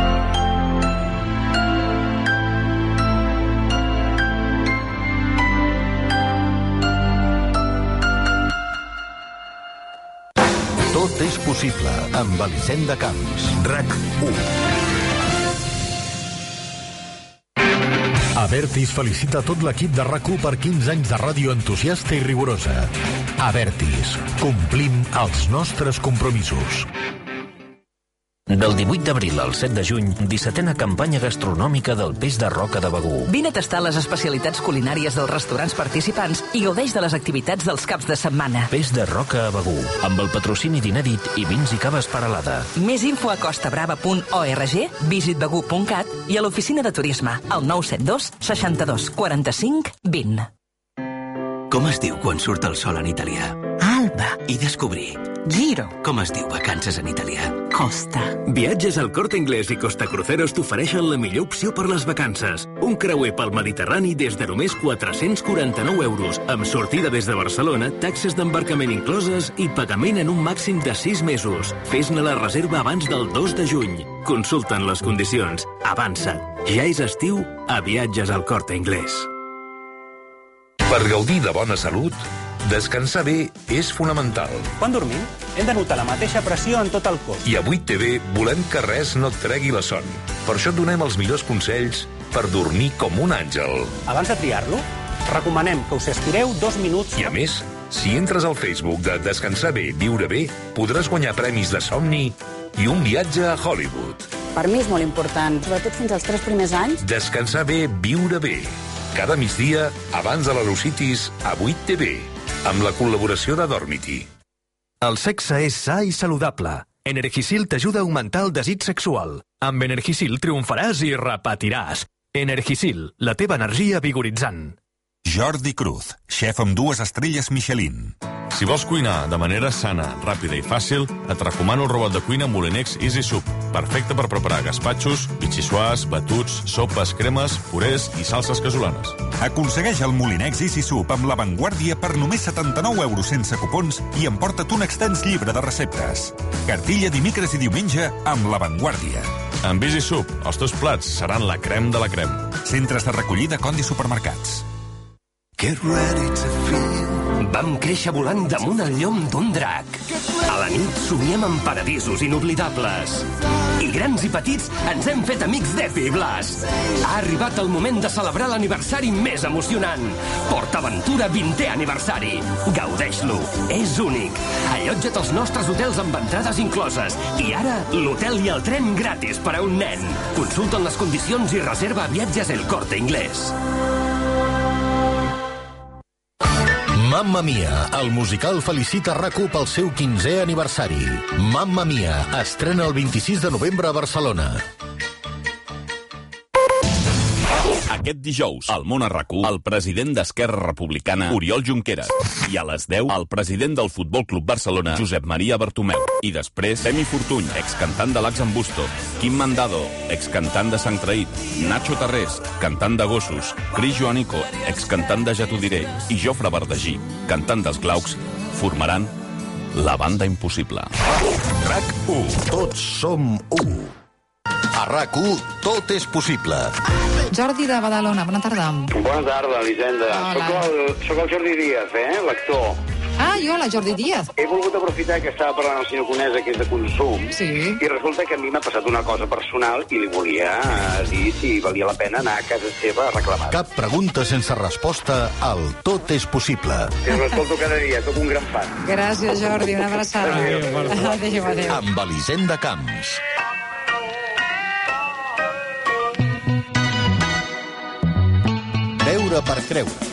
Tot és possible amb Elisenda Camps. RAC u. Avertis felicita tot l'equip de RAC u per quinze anys de ràdio entusiasta i rigorosa. Avertis. Complim els nostres compromisos. Del divuit d'abril al set de juny, dissetena campanya gastronòmica del peix de roca de Begur. Vine a tastar les especialitats culinàries dels restaurants participants i gaudeix de les activitats dels caps de setmana. Peix de roca a Begur, amb el patrocini d'Inèdit i vins i caves Peralada. Més info a costabrava punt org, visit begur punt cat i a l'oficina de turisme, al nou set dos seixanta-dos quaranta-cinc vint. Com es diu quan surt el sol en italià? Alba. I descobrir. Giro. Com es diu vacances en italià? Costa. Viatges al Corte Inglés i Costa Cruceros t'ofereixen la millor opció per les vacances. Un creuer pel Mediterrani des de només quatre-cents quaranta-nou euros, amb sortida des de Barcelona, taxes d'embarcament incloses i pagament en un màxim de sis mesos. Fes-ne la reserva abans del dos de juny. Consulta'n les condicions. Avança't. Ja és estiu a Viatges al Corte Inglés. Per gaudir de bona salut, descansar bé és fonamental. Quan dormim, hem de notar la mateixa pressió en tot el cos. I a vuit T V volem que res no et tregui la son. Per això et donem els millors consells per dormir com un àngel. Abans de triar-lo, recomanem que us estireu dos minuts... I a més, si entres al Facebook de Descansar bé, viure bé, podràs guanyar premis de somni i un viatge a Hollywood. Per mi és molt important, sobretot fins als tres primers anys. Descansar bé, viure bé. Cada migdia, abans de la Lucitis, a vuit T V, amb la col·laboració de Dormity. El sexe és sa i saludable. Energisil t'ajuda a augmentar el desig sexual. Amb Energisil triomfaràs i repetiràs. Energisil, la teva energia vigoritzant. Jordi Cruz, xef amb dues estrelles Michelin. Si vols cuinar de manera sana, ràpida i fàcil, et recomano el robot de cuina Molinex Easy Soup. Perfecte per preparar gaspatxos, bitxissuars, batuts, sopes, cremes, purés i salses casolanes. Aconsegueix el Molinex Easy Soup amb l'avantguàrdia per només setanta-nou euros sense cupons i emporta't un extens llibre de receptes. Cartilla dimecres i diumenge amb l'avantguàrdia. Amb Easy Soup, els teus plats seran la crem de la crem. Centres de recollida Condi Supermercats. Get ready to feel. Vam créixer volant damunt el llom d'un drac. A la nit somiem en paradisos inoblidables. I grans i petits ens hem fet amics d'Epi i Blas. Ha arribat el moment de celebrar l'aniversari més emocionant. PortAventura vintè aniversari. Gaudeix-lo. És únic. Allotja't als nostres hotels amb entrades incloses. I ara, l'hotel i el tren gratis per a un nen. Consulta'n les condicions i reserva viatges El Corte Inglés. Mamma Mia, el musical felicita RAC u pel seu quinzè aniversari. Mamma Mia estrena el vint-i-sis de novembre a Barcelona. Aquest dijous, al Món a RAC u, el president d'Esquerra Republicana, Oriol Junqueras. I a les deu, el president del Futbol Club Barcelona, Josep Maria Bartomeu. I després, Temi Fortuny, excantant de l'Ax en Busto, Quim Mandado, excantant de Sant Traït, Nacho Tarrés, cantant de Gossos, Cris Joanico, excantant de Ja t'ho diré, i Jofre Verdagí, cantant dels Glaucs, formaran la banda impossible. RAC u. Tots som u. A RAC u, tot és possible. Jordi de Badalona, bona tarda. Bona tarda, Elisenda. Hola. Soc el, soc el Jordi Díaz, eh, l'actor. Ah, jo, la Jordi Díaz. He volgut aprofitar que estava parlant el senyor Conesa, que és de consum, sí. I resulta que a mi m'ha passat una cosa personal i li volia dir si valia la pena anar a casa seva a reclamar. Cap pregunta sense resposta al Tot és possible. I us escolto cada dia, sóc un gran fan. Gràcies, Jordi, una abraçada. Adéu, adéu. adéu. Amb Elisenda Camps. Veure per creure.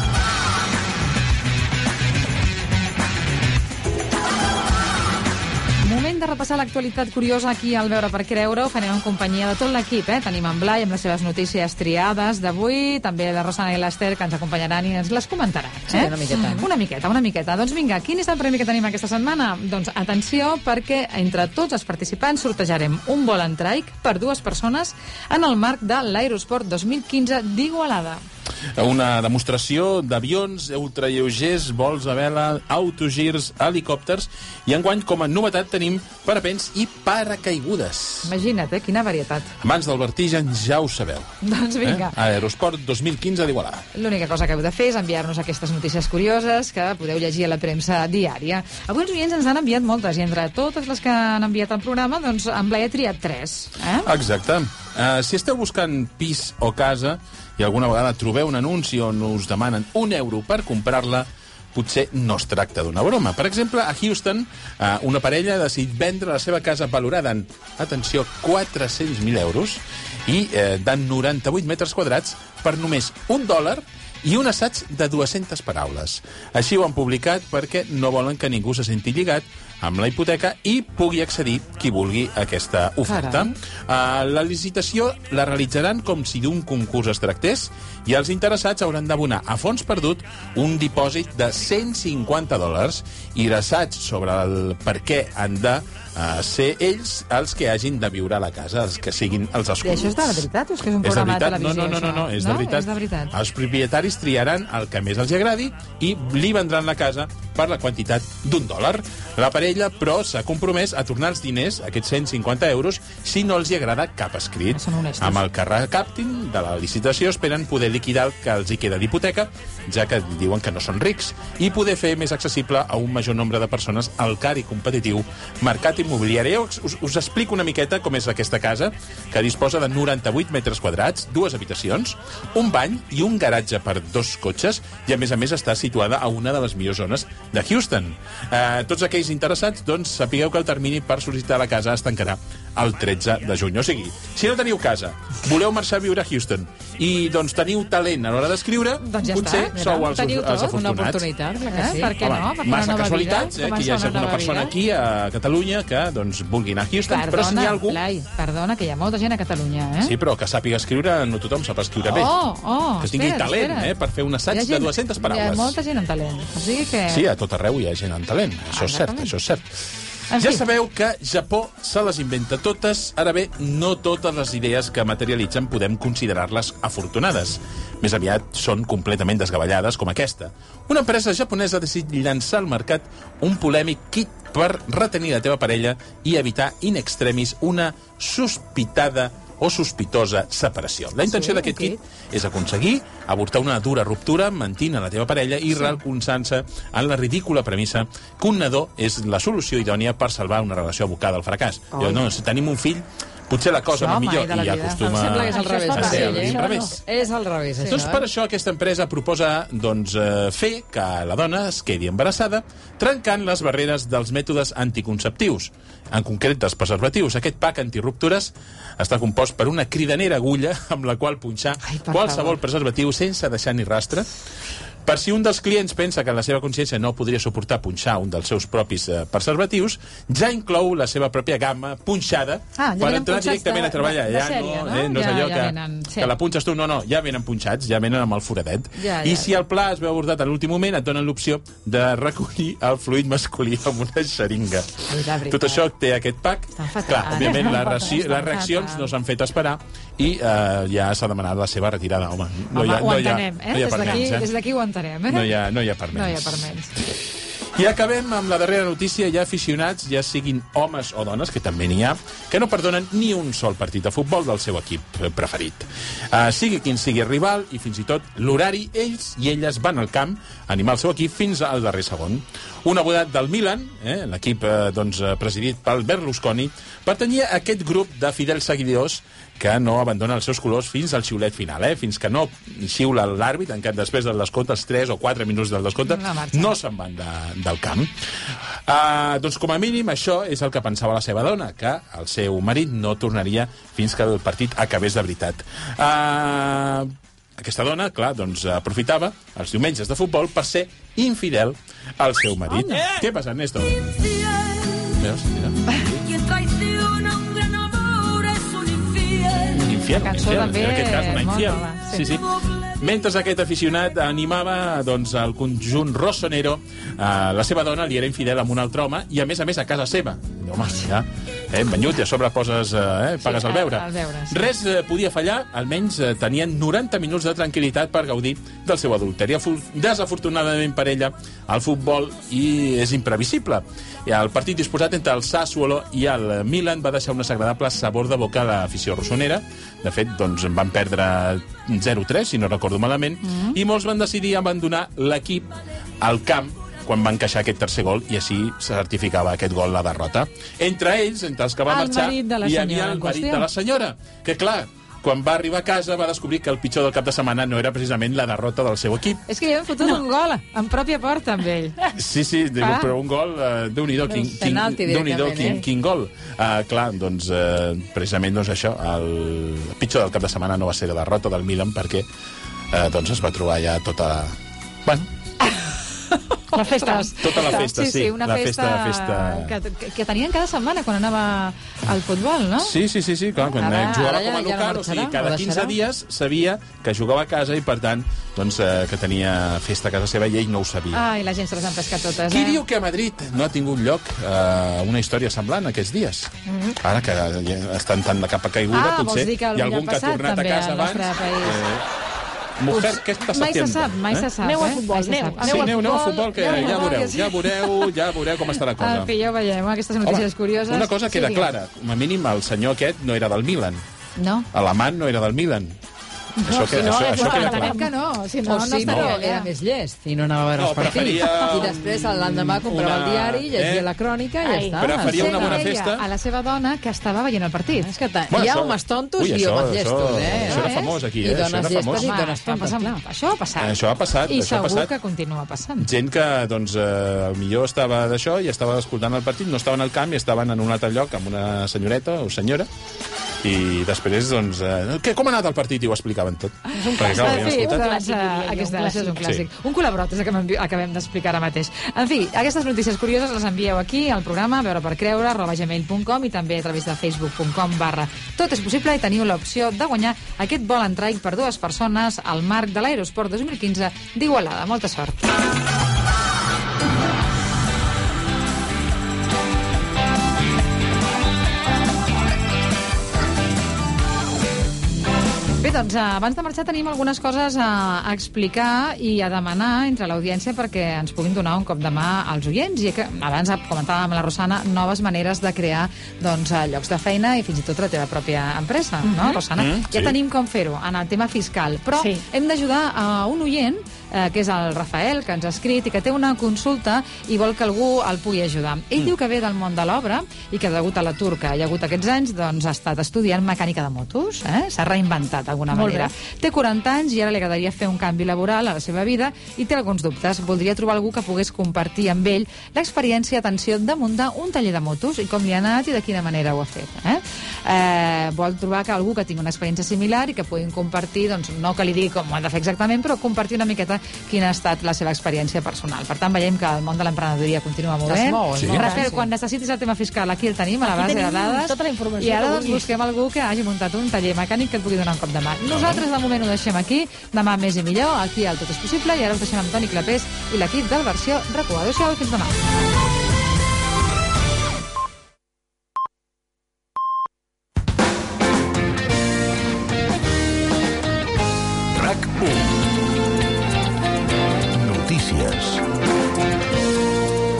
Moment de repassar l'actualitat curiosa aquí al Veure per Creure. Ho farem en companyia de tot l'equip. Eh? Tenim en Blai amb les seves notícies triades d'avui, també la Rosana i l'Ester, que ens acompanyaran i ens les comentaran. Eh? Sí, una miqueta. Una miqueta, una miqueta. Doncs vinga, quin és el premi que tenim aquesta setmana? Doncs atenció, perquè entre tots els participants sortejarem un vol en traic per dues persones en el marc de l'Aerosport dos mil quinze d'Igualada. Una demostració d'avions ultralleugers, vols a vela, autogirs, helicòpters, i enguany, com a novetat, tenim parapents i paracaigudes. Imagina't, eh? Quina varietat. Amants del vertigen, ja ho sabeu. Doncs vinga. Eh? Aerosport dos mil quinze d'Igualada. L'única cosa que heu de fer és enviar-nos aquestes notícies curioses que podeu llegir a la premsa diària. Avui els oients ens han enviat moltes, i entre totes les que han enviat al programa, doncs en Blai ha triat tres. Eh? Exacte. Uh, si esteu buscant pis o casa i alguna vegada trobeu un anunci on us demanen un euro per comprar-la, potser no es tracta d'una broma. Per exemple, a Houston, uh, una parella ha decidit vendre la seva casa valorada en, atenció, quatre-cents mil euros i eh, de noranta-vuit metres quadrats per només un dòlar i un assaig de dues-centes paraules. Així ho han publicat perquè no volen que ningú se senti lligat amb la hipoteca i pugui accedir qui vulgui a aquesta oferta. Uh, la licitació la realitzaran com si d'un concurs es tractés i els interessats hauran d'abonar a fons perdut un dipòsit de cent cinquanta dòlars i l'assaig sobre el per què han de uh, ser ells els que hagin de viure a la casa, els que siguin els escollits. I això és de veritat o és que és un programa de, de televisió? No, no, no, no, no, és, no? De veritat. és de veritat. Els propietaris triaran el que més els agradi i li vendran la casa per la quantitat d'un dòlar. La parella, però, s'ha compromès a tornar els diners, aquests cent cinquanta euros, si no els hi agrada cap escrit. Amb el que recaptin de la licitació esperen poder liquidar el que els hi queda d'hipoteca, ja que diuen que no són rics, i poder fer més accessible a un major nombre de persones el car i competitiu mercat immobiliari. Us, us, us explico una miqueta com és aquesta casa, que disposa de noranta-vuit metres quadrats, dues habitacions, un bany i un garatge per dos cotxes, i a més a més està situada a una de les millors zones de Houston. Eh, tots aquells interessats, doncs, sapigueu que el termini per sol·licitar la casa es tancarà el tretze de juny. O sigui, si no teniu casa, voleu marxar a viure a Houston i doncs teniu talent a l'hora d'escriure, doncs ja potser està, sou els, teniu els afortunats. una oportunitat, clar que sí. Eh? Per què Home, no? Per massa una nova casualitats, vida, eh, que hi hagi alguna persona vida. Aquí a Catalunya que doncs, vulgui anar a Houston, perdona, però si hi ha algú... Blai, perdona, que hi ha molta gent a Catalunya, eh? Sí, però que sàpiga escriure, no tothom sap escriure bé. Oh, oh, que tingui espera't, talent, espera't. eh, per fer un assaig de dues-centes paraules. Hi ha molta gent amb talent. O sigui que... Sí, a tot arreu hi ha gent amb talent. Això és cert, això és cert. En ja fi. sabeu que Japó se les inventa totes. Ara bé, no totes les idees que materialitzen podem considerar-les afortunades. Més aviat són completament desgavellades, com aquesta. Una empresa japonesa ha decidit llançar al mercat un polèmic kit per retenir la teva parella i evitar in extremis una sospitada o sospitosa separació. La intenció Sí, d'aquest ok. kit és aconseguir avortar una dura ruptura mentint a la teva parella i Sí. recolzant-se en la ridícula premissa que un nadó és la solució idònia per salvar una relació abocada al fracàs. Oi. Jo, no, si tenim un fill, potser la cosa Això va mai millor de la i vida. acostuma Em sembla que és al revés, a ser Basile, al eh? revés. És al revés, Sí. això, Doncs eh? per això aquesta empresa proposa doncs, eh, fer que la dona es quedi embarassada trencant les barreres dels mètodes anticonceptius, en concret dels preservatius. Aquest pack antiruptures està compost per una cridanera agulla amb la qual punxar per qualsevol favor. preservatiu sense deixar ni rastre. Per si un dels clients pensa que en la seva consciència no podria suportar punxar un dels seus propis eh, preservatius, ja inclou la seva pròpia gamma punxada Ah, ja per venen entrar punxats directament de- a treballar. de- de ja, sèrie, no, no? Eh, no és Ja- allò ja que, venen, sí. que la punxes tu, no, no, ja venen punxats, ja venen amb el foradet. Ja, I ja, si el pla es veu abordat a l'últim moment, et donen l'opció de recollir el fluid masculí amb una xeringa. Ai, la veritat. Tot això té aquest pack. fatal, Clar, òbviament, eh? les, reacci- Estan les reaccions fatal. no s'han fet esperar i eh, ja s'ha demanat la seva retirada. Home, no Home, hi ha, ho no hi ha, entenem, eh? no hi ha Des per d'aquí menys, eh? des d'aquí ho entenem, eh? No hi ha, no hi ha per No hi ha menys. per menys. I acabem amb la darrera notícia. Hi ha aficionats, ja siguin homes o dones, que també n'hi ha, que no perdonen ni un sol partit de futbol del seu equip preferit. Uh, sigui quin sigui el rival i fins i tot l'horari, ells i elles van al camp a animar el seu equip fins al darrer segon. Un abodat del Milan, eh, l'equip eh, doncs, presidit pel Berlusconi, pertanyia a aquest grup de fidels seguidors que no abandona els seus colors fins al xiulet final, eh? Fins que no xiula l'àrbit, encara després del descompte, els tres o quatre minuts del descompte, no se'n van de, del camp. Uh, doncs com a mínim això és el que pensava la seva dona, que el seu marit no tornaria fins que el partit acabés de veritat. Uh, aquesta dona, clar, doncs aprofitava els diumenges de futbol per ser infidel al seu marit. Oh, no. Què passa, Ernesto? Veus? Mira. Infiel, la cançó infiel. també En aquest cas, una infiel. nova, sí, sí. Mentre aquest aficionat animava doncs, el conjunt rossonero, eh, la seva dona li era infidel amb un altre home i, a més a més, a casa seva. Home, ja, eh, banyut, i a sobre poses, eh, pagues Sí, el beure. el beure, sí. Res eh, podia fallar, almenys eh, tenien noranta minuts de tranquil·litat per gaudir del seu adulteri. Desafortunadament per ella, el futbol i és imprevisible. I el partit disposat entre el Sassuolo i el Milan va deixar un desagradable sabor de boca a l'afició rossonera. De fet, doncs, en van perdre zero tres, si no recordo malament, mm. i molts van decidir abandonar l'equip al camp quan van encaixar aquest tercer gol, i així se certificava aquest gol la derrota. Entre ells, entre els que va El marxar, marit de la hi havia senyora el en marit qüestió. de la senyora, que clar, quan va arribar a casa va descobrir que el pitjor del cap de setmana no era precisament la derrota del seu equip. És que li havien fotut no. un gol en pròpia porta amb ell. Sí, sí, diu, Ah. però un gol, uh, Déu-n'hi-do, quin, quin, Penalti, Déu-n'hi-do, directament, quin, eh? quin gol. Uh, clar, doncs, uh, precisament doncs, això, el pitjor del cap de setmana no va ser la derrota del Milan, perquè uh, doncs es va trobar ja tota... Bueno, La festa. Tota la festa, sí, una la festa, festa, Que, que, que tenien cada setmana quan anava al futbol, no? Sí, sí, sí, sí, clar, quan Ara- ara, jugava ara ja- com a ja no local, o marxarà, sigui, cada ho quinze deixarà? dies sabia que jugava a casa i, per tant, doncs, eh, que tenia festa a casa seva i ell no ho sabia. Ai, la gent se les han pescat totes, Qui eh? diu que a Madrid no ha tingut lloc eh, una història semblant aquests dies? Mhm. Ara que ja estan tan de capa caiguda, Ah, vols potser dir que hi ha algun potser que ha passat tornat a també casa al abans. nostre país. Eh, mujer, què està Mai se haciendo? sap, mai se sap, Aneu eh? al futbol, Mai se aneu. sap. Sí, aneu, aneu al futbol, que aneu al ja futbol, veureu, que sí. ja veureu, ja veureu com està la cosa. En fi, ja ho veiem, aquestes notícies Home, curioses. una cosa queda Sí, clara, com a mínim el senyor aquest no era del Milan. No. L'amant no era del Milan. Això, que, si no, això, és això clar, queda clar. entenem que no, si no, o no si no, estaria allà. era més llest i no anava a veure No, els partits. preferia I després l'endemà comprava una- el diari, llegia eh? la crònica i ja Ai, està. Preferia una bona Deia festa. a la seva dona que estava veient el partit. És que ta... Bueno, hi ha això- homes tontos Ui, i això- homes llestos, això- eh? això era Eh? famós aquí, I eh? Això dones era llestes famós. i Home, dones això, tontes, passa, clar. això ha passat. Això ha passat, I això ha segur passat. que continua passant. Gent que, doncs, eh, millor estava d'això i estava escoltant el partit, no estaven al camp i estaven en un altre lloc amb una senyoreta o senyora, i després, doncs, eh, què, com ha anat el partit? I ho explicaven tot. És un En clar, ho havien fi, escoltat. doncs, uh, aquesta això és un clàssic. Sí. Un col·laborat és el que acabem- acabem d'explicar ara mateix. En fi, aquestes notícies curioses les envieu aquí al programa veure per creure arroba gmail punt com i també a través de facebook punt com barra tot és possible, i teniu l'opció de guanyar aquest vol en traic per dues persones al marc de l'Aerosport dos mil quinze d'Igualada. Molta sort. Bé, doncs, eh, abans de marxar tenim algunes coses a, a explicar i a demanar entre l'audiència perquè ens puguin donar un cop de mà als oients. I que abans comentàvem amb la Rosana noves maneres de crear doncs, eh, llocs de feina i fins i tot la teva pròpia empresa, no, Mhm. Rosana? Mm, ja sí. tenim com fer-ho en el tema fiscal, però Sí. hem d'ajudar a un oient eh, que és el Rafael, que ens ha escrit i que té una consulta i vol que algú el pugui ajudar. Ell mm. diu que ve del món de l'obra i que degut a l'atur que hi ha hagut aquests anys doncs ha estat estudiant mecànica de motos, eh? S'ha reinventat d'alguna Molt manera. bé. Té quaranta anys i ara li agradaria fer un canvi laboral a la seva vida i té alguns dubtes. Voldria trobar algú que pogués compartir amb ell l'experiència, atenció, de muntar un taller de motos i com li ha anat i de quina manera ho ha fet. Eh? Eh, vol trobar que algú que tingui una experiència similar i que puguin compartir, doncs no que li digui com ho ha de fer exactament, però compartir una miqueta quina ha estat la seva experiència personal. Per tant, veiem que el món de l'emprenedoria continua movent. Es mou, es Sí. mou. Rafael, Sí. quan necessitis el tema fiscal, aquí el tenim, a la Aquí base de tenim dades. tota la informació I ara que doncs, vulguis. busquem algú que hagi muntat un taller mecànic que et pugui donar un cop de mà. Nosaltres, de moment, ho deixem aquí. Demà més i millor, aquí al Tot és possible. I ara us deixem amb Toni Clapés i l'equip del Versió RAC u. Adéu-siau i fins demà. RAC u. Notícies.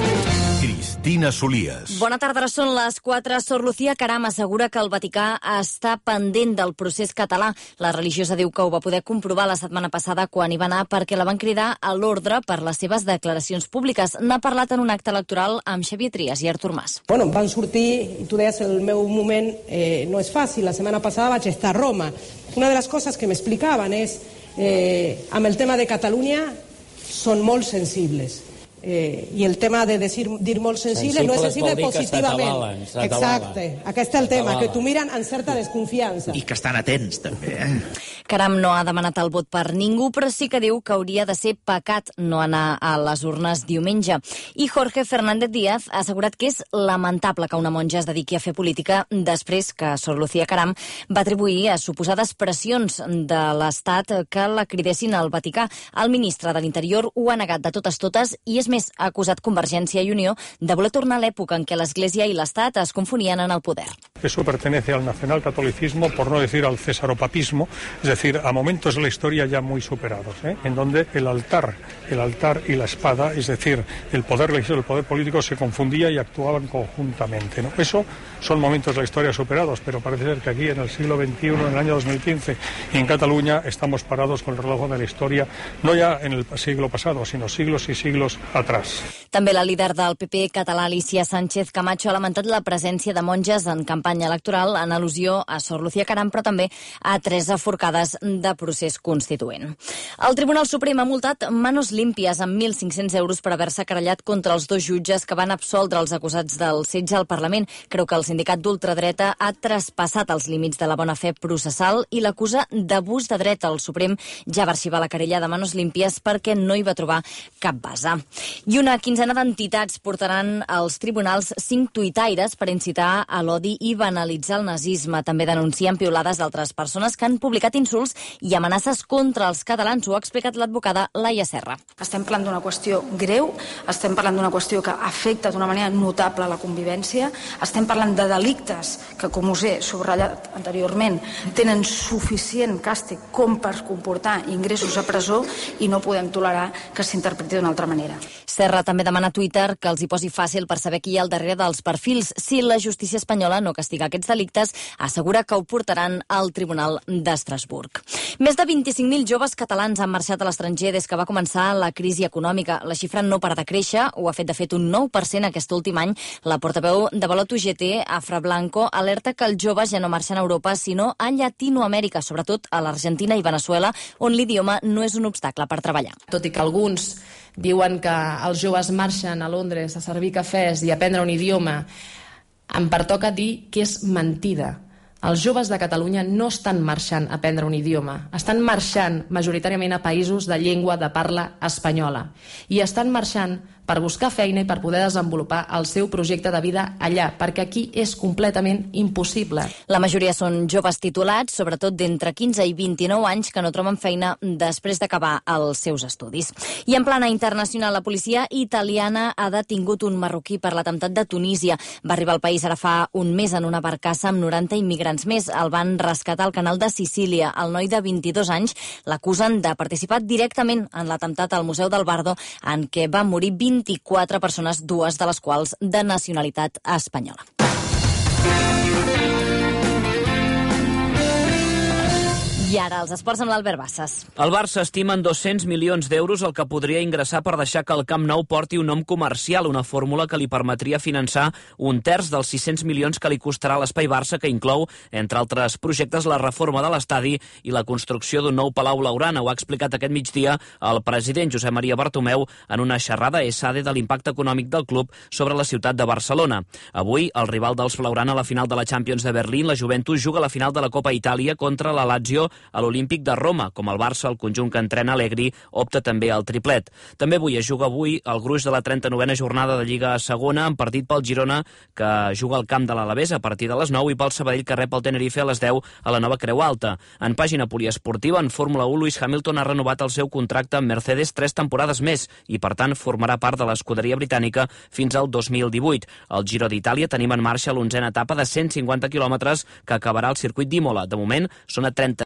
Martina Solies. Bona tarda, ara són les quatre. Sor Lucía Caram assegura que el Vaticà està pendent del procés català. La religiosa diu que ho va poder comprovar la setmana passada quan hi va anar perquè la van cridar a l'ordre per les seves declaracions públiques. N'ha parlat en un acte electoral amb Xavier Trias i Artur Mas. Bueno, van sortir, i tu deies, el meu moment eh, no és fàcil. La setmana passada vaig estar a Roma. Una de les coses que m'explicaven és eh, amb el tema de Catalunya són molt sensibles. Eh, I el tema de decir, dir molt sensible no és sensible positivament. Exacte, aquest és el tema, que t'ho miren amb certa desconfiança. I que estan atents, també. Eh? Caram no ha demanat el vot per ningú, però sí que diu que hauria de ser pecat no anar a les urnes diumenge. I Jorge Fernández Díaz ha assegurat que és lamentable que una monja es dediqui a fer política després que Sor Lucía Caram va atribuir a suposades pressions de l'Estat que la cridessin al Vaticà. El ministre de l'Interior ho ha negat de totes totes i és més, ha acusat Convergència i Unió de voler tornar a l'època en què l'Església i l'Estat es confonien en el poder. Eso pertenece al nacionalcatolicismo, por no decir al cesaropapismo, es decir, a momentos de la historia ya muy superados, ¿eh? En donde el altar, el altar y la espada, es decir, el poder religioso y el poder político se confundía y actuaban conjuntamente, ¿no? Eso son momentos de la historia superados, pero parece ser que aquí en el siglo veintiuno, en el año dos mil quince, y en Cataluña estamos parados con el reloj de la historia, no ya en el siglo pasado, sino siglos y siglos atrás. També la líder del P P català, Alicia Sánchez Camacho, ha lamentat la presència de monges en campanya electoral en al·lusió a Sor Lucía Caram, però també a Teresa Forcades de procés constituent. El Tribunal Suprem ha multat Manos Limpias amb mil cinc-cents euros per haver-se querellat contra els dos jutges que van absoldre els acusats del setge al Parlament. Creu que el sindicat d'ultradreta ha traspassat els límits de la bona fe processal i l'acusa d'abús de dret. El Suprem ja va arxivar la querella de Manos Limpias perquè no hi va trobar cap base. I una quinzena d'entitats portaran als tribunals cinc tuitaires per incitar a l'odi i banalitzar el nazisme. També denuncien piulades d'altres persones que han publicat insults i amenaces contra els catalans. Ho ha explicat l'advocada Laia Serra. Estem parlant d'una qüestió greu, estem parlant d'una qüestió que afecta d'una manera notable la convivència, estem parlant de delictes que, com us he subratllat anteriorment, tenen suficient càstig com per comportar ingressos a presó i no podem tolerar que s'interpreti d'una altra manera. Serra també demana a Twitter que els hi posi fàcil per saber qui hi ha al darrere dels perfils. Si la justícia espanyola no castiga aquests delictes, assegura que ho portaran al Tribunal d'Estrasburg. Més de vint-i-cinc mil joves catalans han marxat a l'estranger des que va començar la crisi econòmica. La xifra no para de créixer, ho ha fet de fet un nou per cent aquest últim any. La portaveu de Valot U G T, Afra Blanco, alerta que els joves ja no marxen a Europa, sinó a Llatinoamèrica, sobretot a l'Argentina i Veneçuela, on l'idioma no és un obstacle per treballar. Tot i que alguns diuen que els joves marxen a Londres a servir cafès i a aprendre un idioma, em pertoca dir que és mentida. Els joves de Catalunya no estan marxant a aprendre un idioma, estan marxant majoritàriament a països de llengua de parla espanyola i estan marxant per buscar feina i per poder desenvolupar el seu projecte de vida allà, perquè aquí és completament impossible. La majoria són joves titulats, sobretot d'entre quinze i vint-i-nou anys, que no troben feina després d'acabar els seus estudis. I en plana internacional, la policia italiana ha detingut un marroquí per l'atemptat de Tunísia. Va arribar al país ara fa un mes en una barcassa amb noranta immigrants més. El van rescatar al canal de Sicília. El noi de vint-i-dos anys l'acusen de participar directament en l'atemptat al Museu del Bardo, en què van morir vint-i-quatre persones, dues de les quals de nacionalitat espanyola. I ara els esports amb l'Albert Bassas. El Barça estima en dos-cents milions d'euros el que podria ingressar per deixar que el Camp Nou porti un nom comercial, una fórmula que li permetria finançar un terç dels sis-cents milions que li costarà l'Espai Barça, que inclou, entre altres projectes, la reforma de l'estadi i la construcció d'un nou Palau Blaugrana. Ho ha explicat aquest migdia el president Josep Maria Bartomeu en una xerrada E S A D E de l'impacte econòmic del club sobre la ciutat de Barcelona. Avui, el rival dels Blaugrana a la final de la Champions de Berlín, la Juventus, juga a la final de la Copa Itàlia contra la Lazio a l'Olímpic de Roma. Com el Barça, el conjunt que entrena Allegri opta també al triplet. També avui es juga avui el gruix de la trenta-novena jornada de Lliga Segona, en partit pel Girona, que juga al camp de l'Alavés a partir de les nou, i pel Sabadell, que rep el Tenerife a les deu a la nova Creu Alta. En pàgina poliesportiva, en Fórmula u, Lewis Hamilton ha renovat el seu contracte amb Mercedes tres temporades més i, per tant, formarà part de l'escuderia britànica fins al dos mil divuit. Al Giro d'Itàlia tenim en marxa l'onzena etapa de cent cinquanta quilòmetres que acabarà al circuit d'Imola. De moment, són a trenta